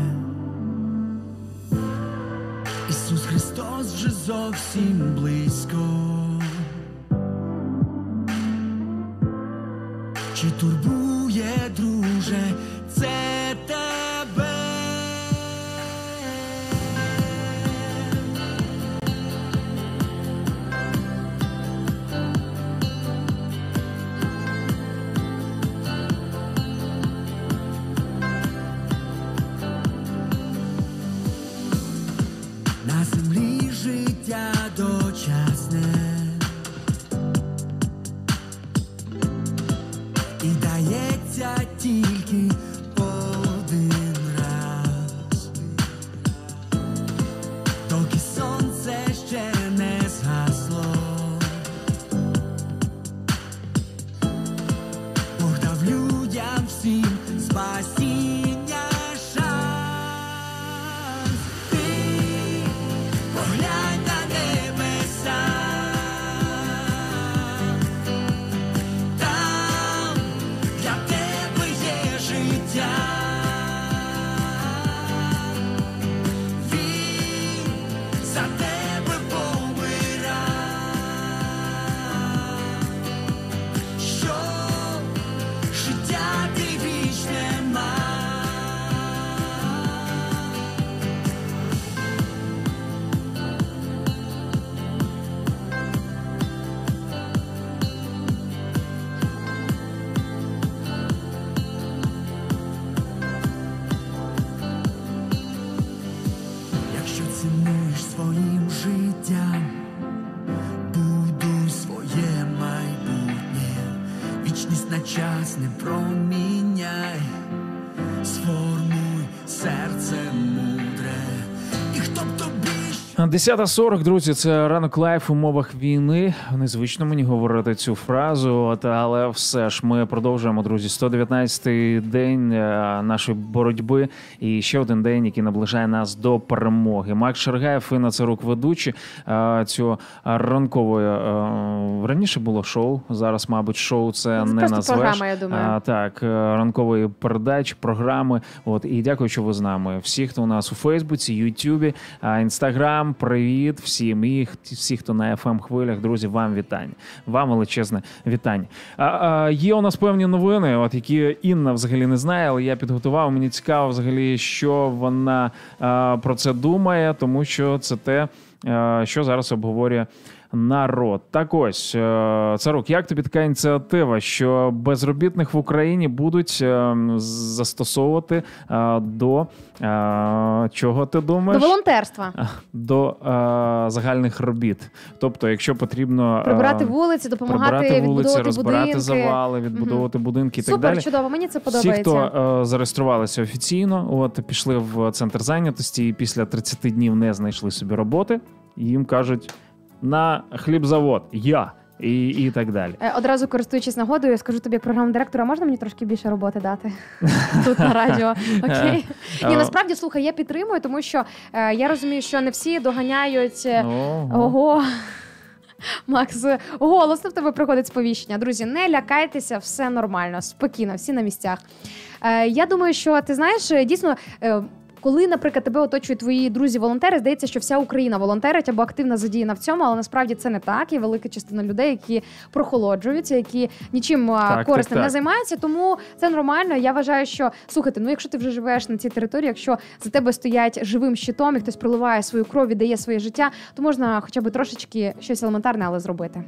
[SPEAKER 4] Ісус Христос вже зовсім близько. Чи турбує, друже, це тебе? На землі життя дочасне, і дається тільки один раз, доки сонце ще не згасло. Бог дав людям всім спасіння шанс. Ти поглянь на небеса, там для тебе є життя. проміняй, сформуй серце мудре, і хто б тобі
[SPEAKER 2] десята сорок, друзі, це ранок лайф у умовах війни. Незвично мені говорити цю фразу, от, але все ж ми продовжуємо, друзі. сто дев'ятнадцятий день е, нашої боротьби і ще один день, який наближає нас до перемоги. Макс Шаргаєв і Нацарук ведучі е, цього ранкової. Е, раніше було шоу, зараз, мабуть, шоу це,
[SPEAKER 3] Це
[SPEAKER 2] не
[SPEAKER 3] просто
[SPEAKER 2] назвеш.
[SPEAKER 3] програма, я думаю.
[SPEAKER 2] А, так, е, ранкової передачі, програми. От, і дякую, що ви з нами. Всі, хто у нас у Фейсбуці, Ютубі, Інстаграм, привіт всім. І всі, хто на еф ем-хвилях, друзі, вам вітання. Вам величезне вітання. А, а, є у нас певні новини, от які Інна взагалі не знає, але я підготував. Мені цікаво взагалі, що вона а, про це думає, тому що це те, а, що зараз обговорює народ. Так ось, Царук, як тобі така ініціатива, що безробітних в Україні будуть застосовувати до чого ти думаєш?
[SPEAKER 3] До волонтерства.
[SPEAKER 2] До загальних робіт. Тобто, якщо потрібно
[SPEAKER 3] прибирати вулиці, допомагати
[SPEAKER 2] прибирати вулиці,
[SPEAKER 3] відбудовувати
[SPEAKER 2] розбирати
[SPEAKER 3] будинки.
[SPEAKER 2] завали, відбудовувати
[SPEAKER 3] Угу.
[SPEAKER 2] будинки і
[SPEAKER 3] Супер,
[SPEAKER 2] так далі.
[SPEAKER 3] Супер, чудово, мені це подобається.
[SPEAKER 2] Всі, хто е, зареєструвалися офіційно, от пішли в центр зайнятості і після тридцять днів не знайшли собі роботи, їм кажуть: на хлібзавод, я, і, і так далі.
[SPEAKER 3] Одразу користуючись нагодою, я скажу тобі, як програмний директор, а можна мені трошки більше роботи дати тут на радіо? Окей? Ні, насправді, слухай, я підтримую, тому що е, я розумію, що не всі доганяють...
[SPEAKER 2] Ого.
[SPEAKER 3] Ого. Макс, голосно в тебе приходить сповіщення. Друзі, не лякайтеся, все нормально, спокійно, всі на місцях. Е, я думаю, що, ти знаєш, дійсно... Е, Коли, наприклад, тебе оточують твої друзі-волонтери, здається, що вся Україна волонтерить або активно задіяна в цьому, але насправді це не так. Є велика частина людей, які прохолоджуються, які нічим так, корисним так, так. не займаються, тому це нормально. Я вважаю, що, слухайте, ну якщо ти вже живеш на цій території, якщо за тебе стоять живим щитом і хтось проливає свою кров, віддає своє життя, то можна хоча б трошечки щось елементарне, але зробити.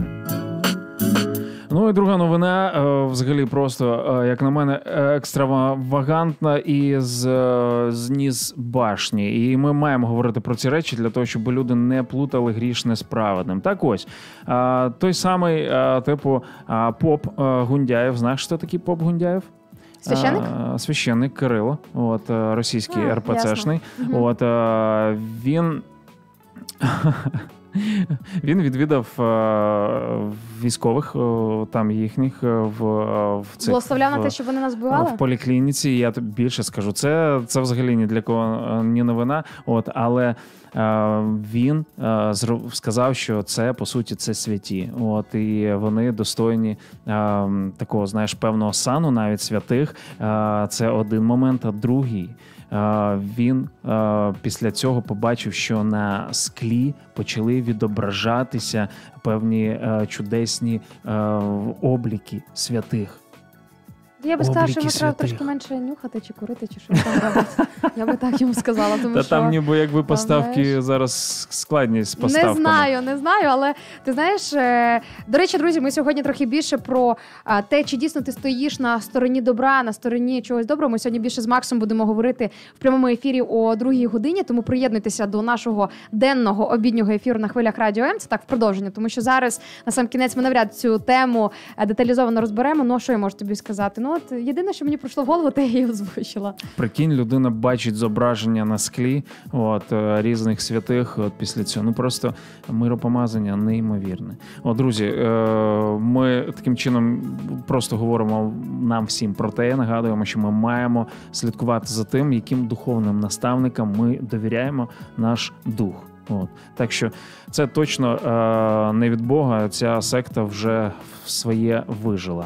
[SPEAKER 2] Ну і друга новина, взагалі просто, як на мене, екстравагантна і з, з ніс башні. І ми маємо говорити про ці речі для того, щоб люди не плутали грішне з праведним. Так ось, той самий, типу, поп Гундяєв. Знаєш, що такий поп Гундяєв?
[SPEAKER 3] Священник?
[SPEAKER 2] А, священник Кирило, от, російський
[SPEAKER 3] а,
[SPEAKER 2] ер пе це шний.
[SPEAKER 3] Угу.
[SPEAKER 2] От, він... Він відвідав е, військових, е, там їхніх, е, в, в цих...
[SPEAKER 3] Благословляв на те, щоб вони нас вбивали?
[SPEAKER 2] В поліклініці, я тобі більше скажу. Це, це взагалі ні для кого не новина, от, але е, він е, сказав, що це, по суті, це святі. От, і вони достойні е, такого, знаєш, певного сану, навіть святих. Е, це один момент, а другий. Він після цього побачив, що на склі почали відображатися певні чудесні обліки святих.
[SPEAKER 3] Я би сказала, що йому треба трошки менше нюхати, чи курити, чи що там робити. Я би так йому сказала, тому
[SPEAKER 2] Та
[SPEAKER 3] що...
[SPEAKER 2] там ніби якби поставки знаєш, зараз складність з поставками.
[SPEAKER 3] Не знаю, не знаю, але ти знаєш, до речі, друзі, ми сьогодні трохи більше про те, чи дійсно ти стоїш на стороні добра, на стороні чогось доброго. Ми сьогодні більше з Максом будемо говорити в прямому ефірі о другій годині, тому приєднуйтеся до нашого денного обіднього ефіру на хвилях Радіо М. Це так в продовження, тому що зараз, на сам кінець, ми навряд цю тему деталізовано розберемо. Ну, що я можу тобі сказати? Ну, от єдине, що мені прийшло в голову, те я її озвучила.
[SPEAKER 2] Прикинь, людина бачить зображення на склі от, різних святих от, після цього. Ну, просто миропомазання неймовірне. О, друзі, ми таким чином просто говоримо нам всім про те, нагадуємо, що ми маємо слідкувати за тим, яким духовним наставникам ми довіряємо наш дух. От. Так що це точно е- не від Бога, ця секта вже своє вижила.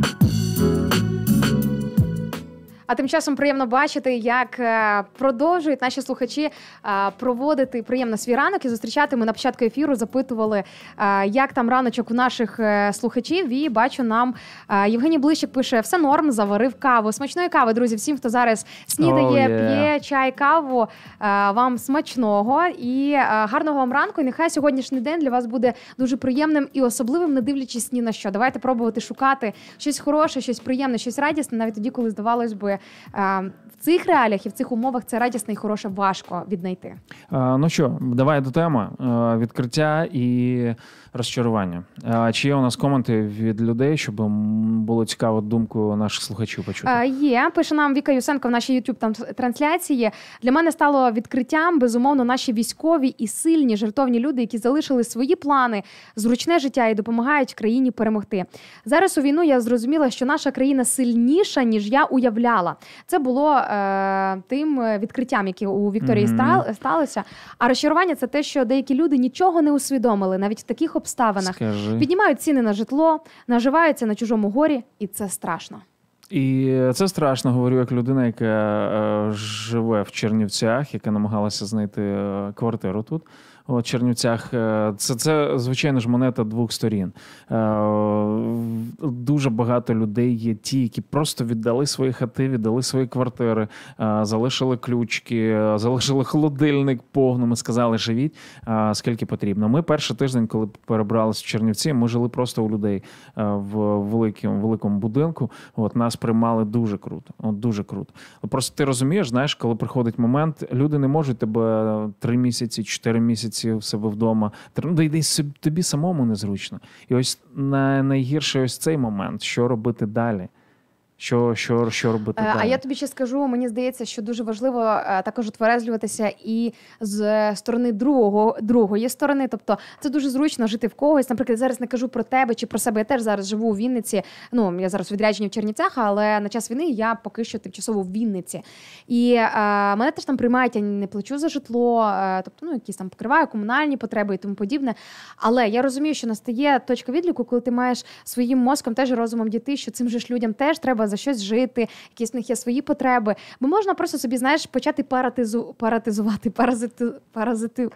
[SPEAKER 3] А тим часом приємно бачити, як продовжують наші слухачі проводити приємно свій ранок і зустрічати. Ми на початку ефіру запитували, як там раночок у наших слухачів. І бачу, нам Євгеній Блищик пише: все норм, заварив каву. Смачної кави, друзі, всім, хто зараз снідає, oh, yeah. п'є чай, каву. Вам смачного і гарного вам ранку. І нехай сьогоднішній день для вас буде дуже приємним і особливим, не дивлячись ні на що. Давайте пробувати шукати щось хороше, щось приємне, щось радісне, навіть тоді, коли, здавалось би, е, в цих реаліях і в цих умовах це радісне і хороше важко віднайти.
[SPEAKER 2] А, ну що, давай до теми. А, відкриття і розчарування. А, чи є у нас коменти від людей, щоб було цікаво думку наших слухачів почути?
[SPEAKER 3] А, є. Пише нам Віка Юсенко в нашій YouTube-трансляції. Для мене стало відкриттям, безумовно, наші військові і сильні, жертовні люди, які залишили свої плани, зручне життя і допомагають країні перемогти. Зараз у війну я зрозуміла, що наша країна сильніша, ніж я уявляла. Це було е, тим відкриттям, яке у Вікторії mm-hmm. сталося. А розчарування – це те, що деякі люди нічого не усвідомили, навіть в таких обставинах.
[SPEAKER 2] Скажи.
[SPEAKER 3] Піднімають ціни на житло, наживаються на чужому горі, і це страшно.
[SPEAKER 2] І це страшно, говорю, як людина, яка е, живе в Чернівцях, яка намагалася знайти е, квартиру тут. У Чернівцях це, це, звичайно ж, монета двох сторін. Дуже багато людей є ті, які просто віддали свої хати, віддали свої квартири, залишили ключки, залишили холодильник повним і сказали, живіть, скільки потрібно. Ми перший тиждень, коли перебралися в Чернівці, ми жили просто у людей в великому, великому будинку. От, нас приймали дуже круто. От, дуже круто. Просто ти розумієш, знаєш, коли приходить момент, люди не можуть тебе три місяці, чотири місяці в себе вдома. Тобі самому незручно. І ось найгірший ось цей момент. Що робити далі? Що, що, що робити
[SPEAKER 3] а,
[SPEAKER 2] далі?
[SPEAKER 3] А я тобі ще скажу, мені здається, що дуже важливо також утверезлюватися і з сторони другого, другої сторони. Тобто це дуже зручно жити в когось. Наприклад, зараз не кажу про тебе чи про себе. Я теж зараз живу у Вінниці. Ну, я зараз відряджені в Чернівцях, але на час війни я поки що тимчасово в Вінниці. І а, мене теж там приймають, я не плачу за житло, а, тобто, ну, якісь там покриваю комунальні потреби і тому подібне. Але я розумію, що настає точка відліку, коли ти маєш своїм мозком теж розумом дійти, що цим же ж людям теж треба за щось жити, якісь в них є свої потреби. Бо можна просто собі, знаєш, почати паратизу, паратизувати, паразити, паразити.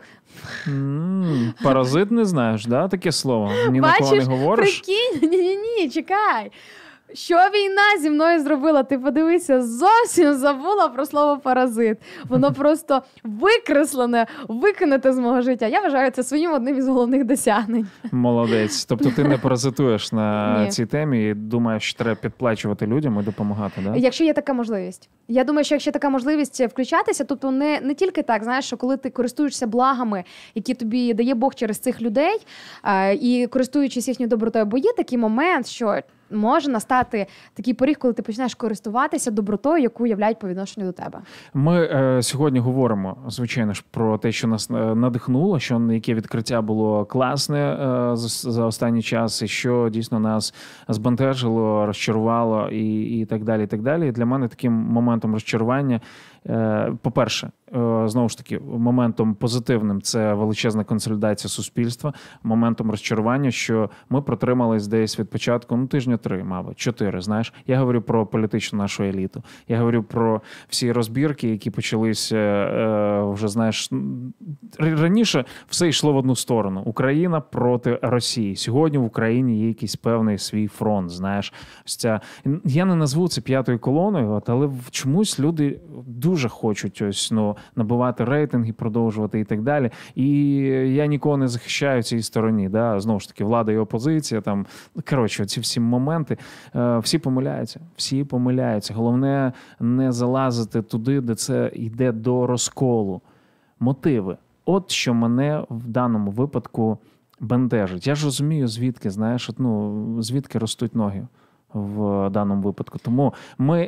[SPEAKER 2] Mm, паразит не знаєш, да? Таке слово? Ні на кого не говориш?
[SPEAKER 3] Прикинь, ні-ні-ні, чекай. Що війна зі мною зробила? Ти подивися, зовсім забула про слово паразит. Воно просто викреслене, викинете з мого життя. Я вважаю це своїм одним із головних досягнень.
[SPEAKER 2] Молодець. Тобто ти не паразитуєш на цій темі і думаєш, що треба підплачувати людям і допомагати, да?
[SPEAKER 3] Якщо є така можливість. Я думаю, що якщо така можливість включатися, тобто не, не тільки так, знаєш, що коли ти користуєшся благами, які тобі дає Бог через цих людей, е- і користуючись їхньою добротою, бо є такий момент, що може настати такий поріг, коли ти починаєш користуватися добротою, яку являють по відношенню до тебе.
[SPEAKER 2] Ми е, сьогодні говоримо, звичайно ж, про те, що нас надихнуло, що яке відкриття було класне е, за, за останній час, і що дійсно нас збентежило, розчарувало і, і так далі, і так далі. І для мене таким моментом розчарування, е, по-перше, е, знову ж таки, моментом позитивним – це величезна консолідація суспільства, моментом розчарування, що ми протримались десь від початку, ну, тижня три, мабуть, чотири, знаєш. Я говорю про політичну нашу еліту. Я говорю про всі розбірки, які почалися е, вже, знаєш, раніше все йшло в одну сторону. Україна проти Росії. Сьогодні в Україні є якийсь певний свій фронт, знаєш. Ось ця, я не назву це п'ятою колоною, от, але чомусь люди дуже хочуть ось, ну, набивати рейтинги, продовжувати і так далі. І я нікого не захищаю в цій стороні. Да? Знову ж таки, влада і опозиція, там, коротше, ці всі моменти, всі помиляються, всі помиляються. Головне не залазити туди, де це йде до розколу. Мотиви. От що мене в даному випадку бентежить. Я ж розумію, звідки, знаєш, от, ну, звідки ростуть ноги в даному випадку. Тому ми,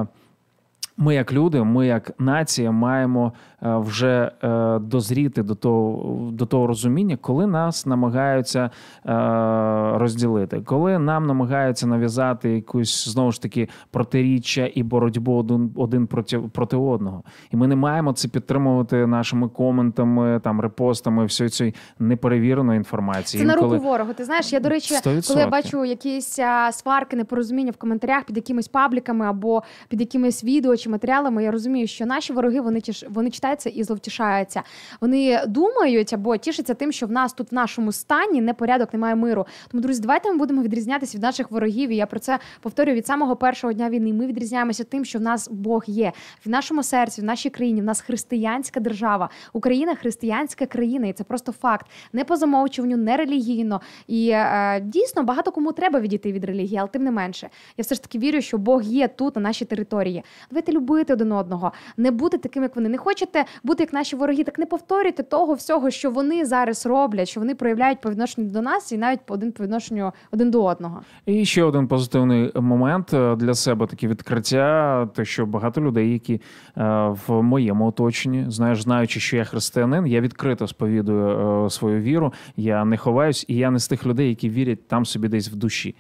[SPEAKER 2] ми як люди, ми як нація маємо вже дозріти до того, до того розуміння, коли нас намагаються розділити, коли нам намагаються нав'язати якусь, знову ж таки, протиріччя і боротьбу один, один проти, проти одного. І ми не маємо це підтримувати нашими коментами, там, репостами, всієї цієї неперевіреної інформації.
[SPEAKER 3] Це на руку
[SPEAKER 2] коли...
[SPEAKER 3] ворогу. Ти знаєш, я, до речі, сто відсотків. Коли я бачу якісь сварки, непорозуміння в коментарях під якимись пабліками або під якимись відео володіючи матеріалами, я розумію, що наші вороги, вони, тіш... вони читаються і зловтішаються. Вони думають або тішаться тим, що в нас тут в нашому стані непорядок, немає миру. Тому, друзі, давайте ми будемо відрізнятися від наших ворогів. І я про це повторюю від самого першого дня війни. Ми відрізняємося тим, що в нас Бог є. В нашому серці, в нашій країні, в нас християнська держава. Україна – християнська країна, і це просто факт. Не по замовчуванню, не релігійно. І е, дійсно, багато кому треба відійти від релігії, але тим не менше. Я все ж таки вірю, що Бог є тут, на нашій території. Давайте любити один одного, не бути таким, як вони. Не хочете бути, як наші вороги, так не повторюйте того всього, що вони зараз роблять, що вони проявляють по відношенню до нас і навіть по один по відношенню один до одного.
[SPEAKER 2] І ще один позитивний момент для себе, таке відкриття, те, що багато людей, які в моєму оточенні, знаєш, знаючи, що я християнин, я відкрито сповідую свою віру, я не ховаюсь, і я не з тих людей, які вірять там собі десь в душі.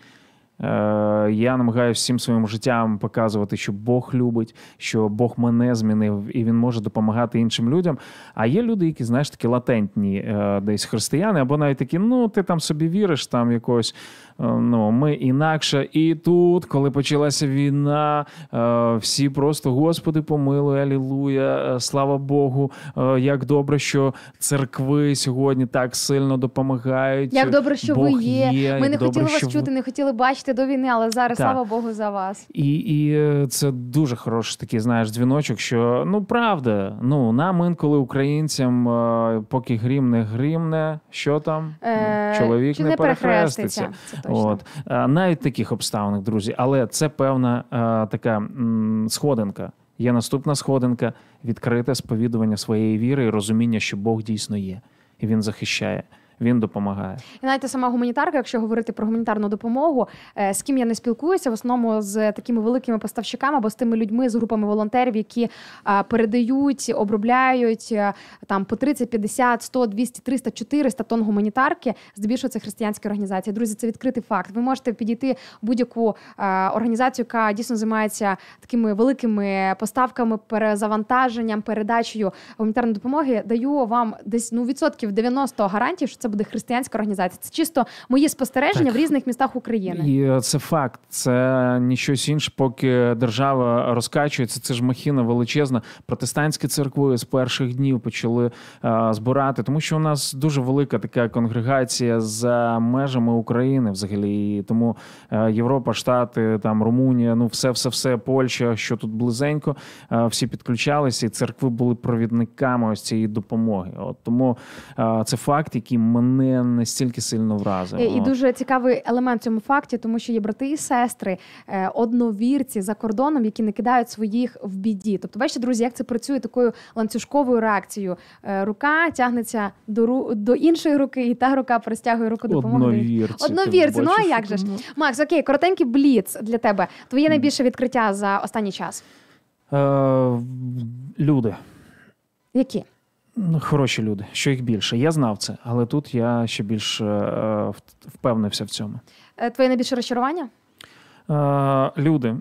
[SPEAKER 2] Я намагаюся всім своїм життям показувати, що Бог любить, що Бог мене змінив, і Він може допомагати іншим людям. А є люди, які, знаєш, такі латентні десь християни, або навіть такі, ну, ти там собі віриш, там якось, ну, ми інакше. І тут, коли почалася війна, всі просто, Господи, помилуй, алілуя, слава Богу, як добре, що церкви сьогодні так сильно допомагають.
[SPEAKER 3] Як добре, що
[SPEAKER 2] Бог
[SPEAKER 3] ви є.
[SPEAKER 2] є.
[SPEAKER 3] Ми не
[SPEAKER 2] добре,
[SPEAKER 3] хотіли вас
[SPEAKER 2] що
[SPEAKER 3] чути, не хотіли бачити до війни, але зараз,
[SPEAKER 2] так.
[SPEAKER 3] слава Богу, за вас.
[SPEAKER 2] І, і це дуже хороший такий, знаєш, дзвіночок, що, ну, правда, ну, нам інколи, українцям, поки грім не гримне, що там?
[SPEAKER 3] Е,
[SPEAKER 2] Чоловік
[SPEAKER 3] чи
[SPEAKER 2] не
[SPEAKER 3] не
[SPEAKER 2] перехреститься.
[SPEAKER 3] перехреститься. Це точно.
[SPEAKER 2] От. Навіть в таких обставинах, друзі. Але це певна а, така м, сходинка. Є наступна сходинка – відкрите сповідування своєї віри і розуміння, що Бог дійсно є. І Він захищає. Він допомагає.
[SPEAKER 3] І навіть та сама гуманітарка, якщо говорити про гуманітарну допомогу, з ким я не спілкуюся, в основному з такими великими поставщиками або з тими людьми, з групами волонтерів, які передають, обробляють там по тридцять, п'ятдесят, сто, двісті, триста, чотириста тонн гуманітарки, здебільшого це християнські організації. Друзі, це відкритий факт. Ви можете підійти в будь-яку організацію, яка дійсно займається такими великими поставками, перезавантаженням, передачею гуманітарної допомоги. Даю вам десь ну відсотків дев'яносто гарантій, що це буде християнська організація. Це чисто мої спостереження так. в різних містах України.
[SPEAKER 2] І це факт. Це ні щось інше, поки держава розкачується. Це ж махіна величезна. Протестантські церкви з перших днів почали а, збирати, тому що у нас дуже велика така конгрегація за межами України взагалі. І тому а, Європа, Штати, там Румунія, ну все-все-все, Польща, що тут близенько, а, всі підключалися, і церкви були провідниками ось цієї допомоги. От тому а, це факт, який мене настільки сильно вразив.
[SPEAKER 3] І, і дуже цікавий елемент в цьому факті, тому що є брати і сестри, одновірці за кордоном, які не кидають своїх в біді. Тобто, бачите, друзі, як це працює такою ланцюжковою реакцією. Рука тягнеться до, ру... до іншої руки, і та рука простягує руку допомоги.
[SPEAKER 2] Одновірці.
[SPEAKER 3] Одновірці, ну а як же ж? Макс, окей, коротенький бліц для тебе. Твоє найбільше відкриття за останній час?
[SPEAKER 2] Е, люди.
[SPEAKER 3] Які?
[SPEAKER 2] Хороші люди, що їх більше. Я знав це, але тут я ще більш е, впевнився в цьому.
[SPEAKER 3] Твоє найбільше розчарування?
[SPEAKER 2] Е, люди.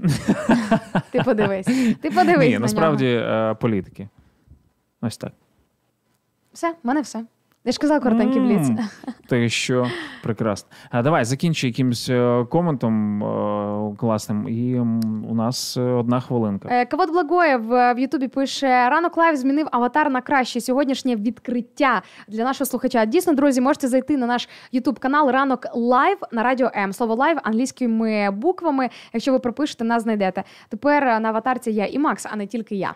[SPEAKER 3] Ти подивись. Ти подивись
[SPEAKER 2] Ні,
[SPEAKER 3] на
[SPEAKER 2] насправді
[SPEAKER 3] нього.
[SPEAKER 2] політики. Ось так.
[SPEAKER 3] Все, в мене все. Я ж казала коротенький бліц.
[SPEAKER 2] Mm, те, що прекрасно. А давай, закінчи якимось коментом е, класним, і у нас одна хвилинка.
[SPEAKER 3] Кавод Благоєв в Ютубі пише: «Ранок Лайв змінив аватар на краще. Сьогоднішнє відкриття для нашого слухача». Дійсно, друзі, можете зайти на наш Ютуб-канал «Ранок Лайв» на Радіо М. Слово «Лайв» англійськими буквами. Якщо ви пропишете, нас знайдете. Тепер на аватарці є і Макс, а не тільки я.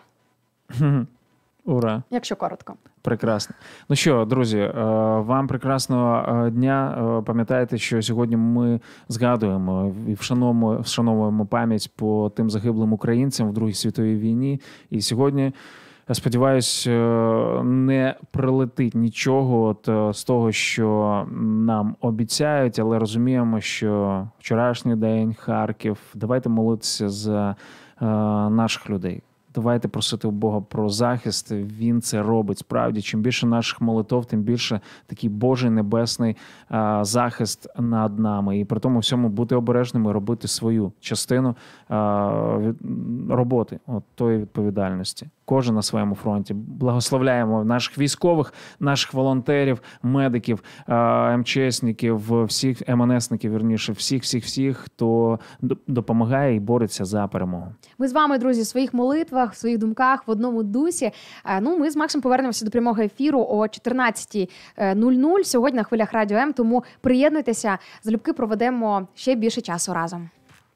[SPEAKER 2] Ура.
[SPEAKER 3] Якщо коротко.
[SPEAKER 2] Прекрасно. Ну що, друзі, вам прекрасного дня. Пам'ятайте, що сьогодні ми згадуємо і вшановуємо, вшановуємо пам'ять по тим загиблим українцям в Другій світовій війні. І сьогодні, сподіваюсь, не прилетить нічого от з того, що нам обіцяють, але розуміємо, що вчорашній день, Харків, давайте молитися за наших людей. Давайте просити у Бога про захист. Він це робить справді. Чим більше наших молитов, тим більше такий Божий небесний а, захист над нами. І при тому всьому бути обережними, робити свою частину а, від, роботи, от тої відповідальності. Кожен на своєму фронті. Благословляємо наших військових, наших волонтерів, медиків, МЧСників, всіх МНСників, вірніше, всіх-всіх-всіх, хто допомагає і бореться за перемогу.
[SPEAKER 3] Ми з вами, друзі, в своїх молитвах молитвах, в своїх думках, в одному дусі. Ну, ми з Максом повернемося до прямого ефіру о чотирнадцятій нуль нуль сьогодні на хвилях Радіо М, тому приєднуйтеся, залюбки проведемо ще більше часу разом.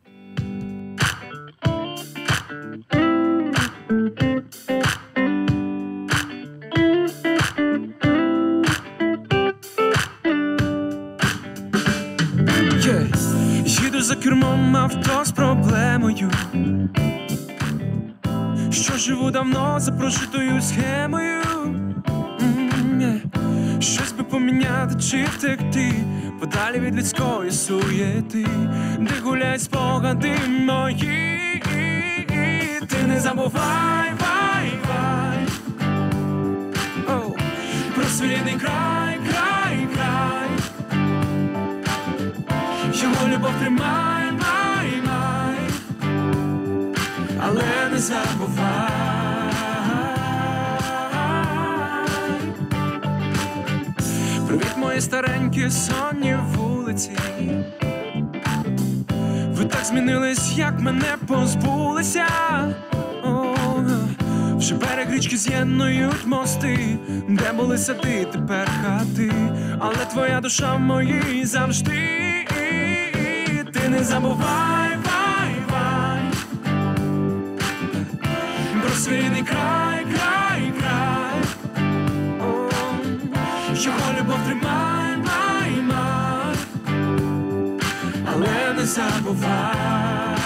[SPEAKER 7] Їду за кермом авто з проблемою, що живу давно за прожитою схемою. Mm, yeah. Щось би поміняти чи втекти подалі від людської суєти, де гуляють спогади мої. Ти не забувай, вай, вай, oh, про свій рідний край, край, край. Його любов тримай, май, май, але не забувай. Привіт, мої старенькі сонні вулиці. Ви так змінились, як мене позбулися. О, вже берег річки з'єднують мости, де були сади, тепер хати, але твоя душа в моїй завжди. Ти не забувай, вай, вай, про свій рідний край, край, край. О, його любов тримай, май, май, але не забувай.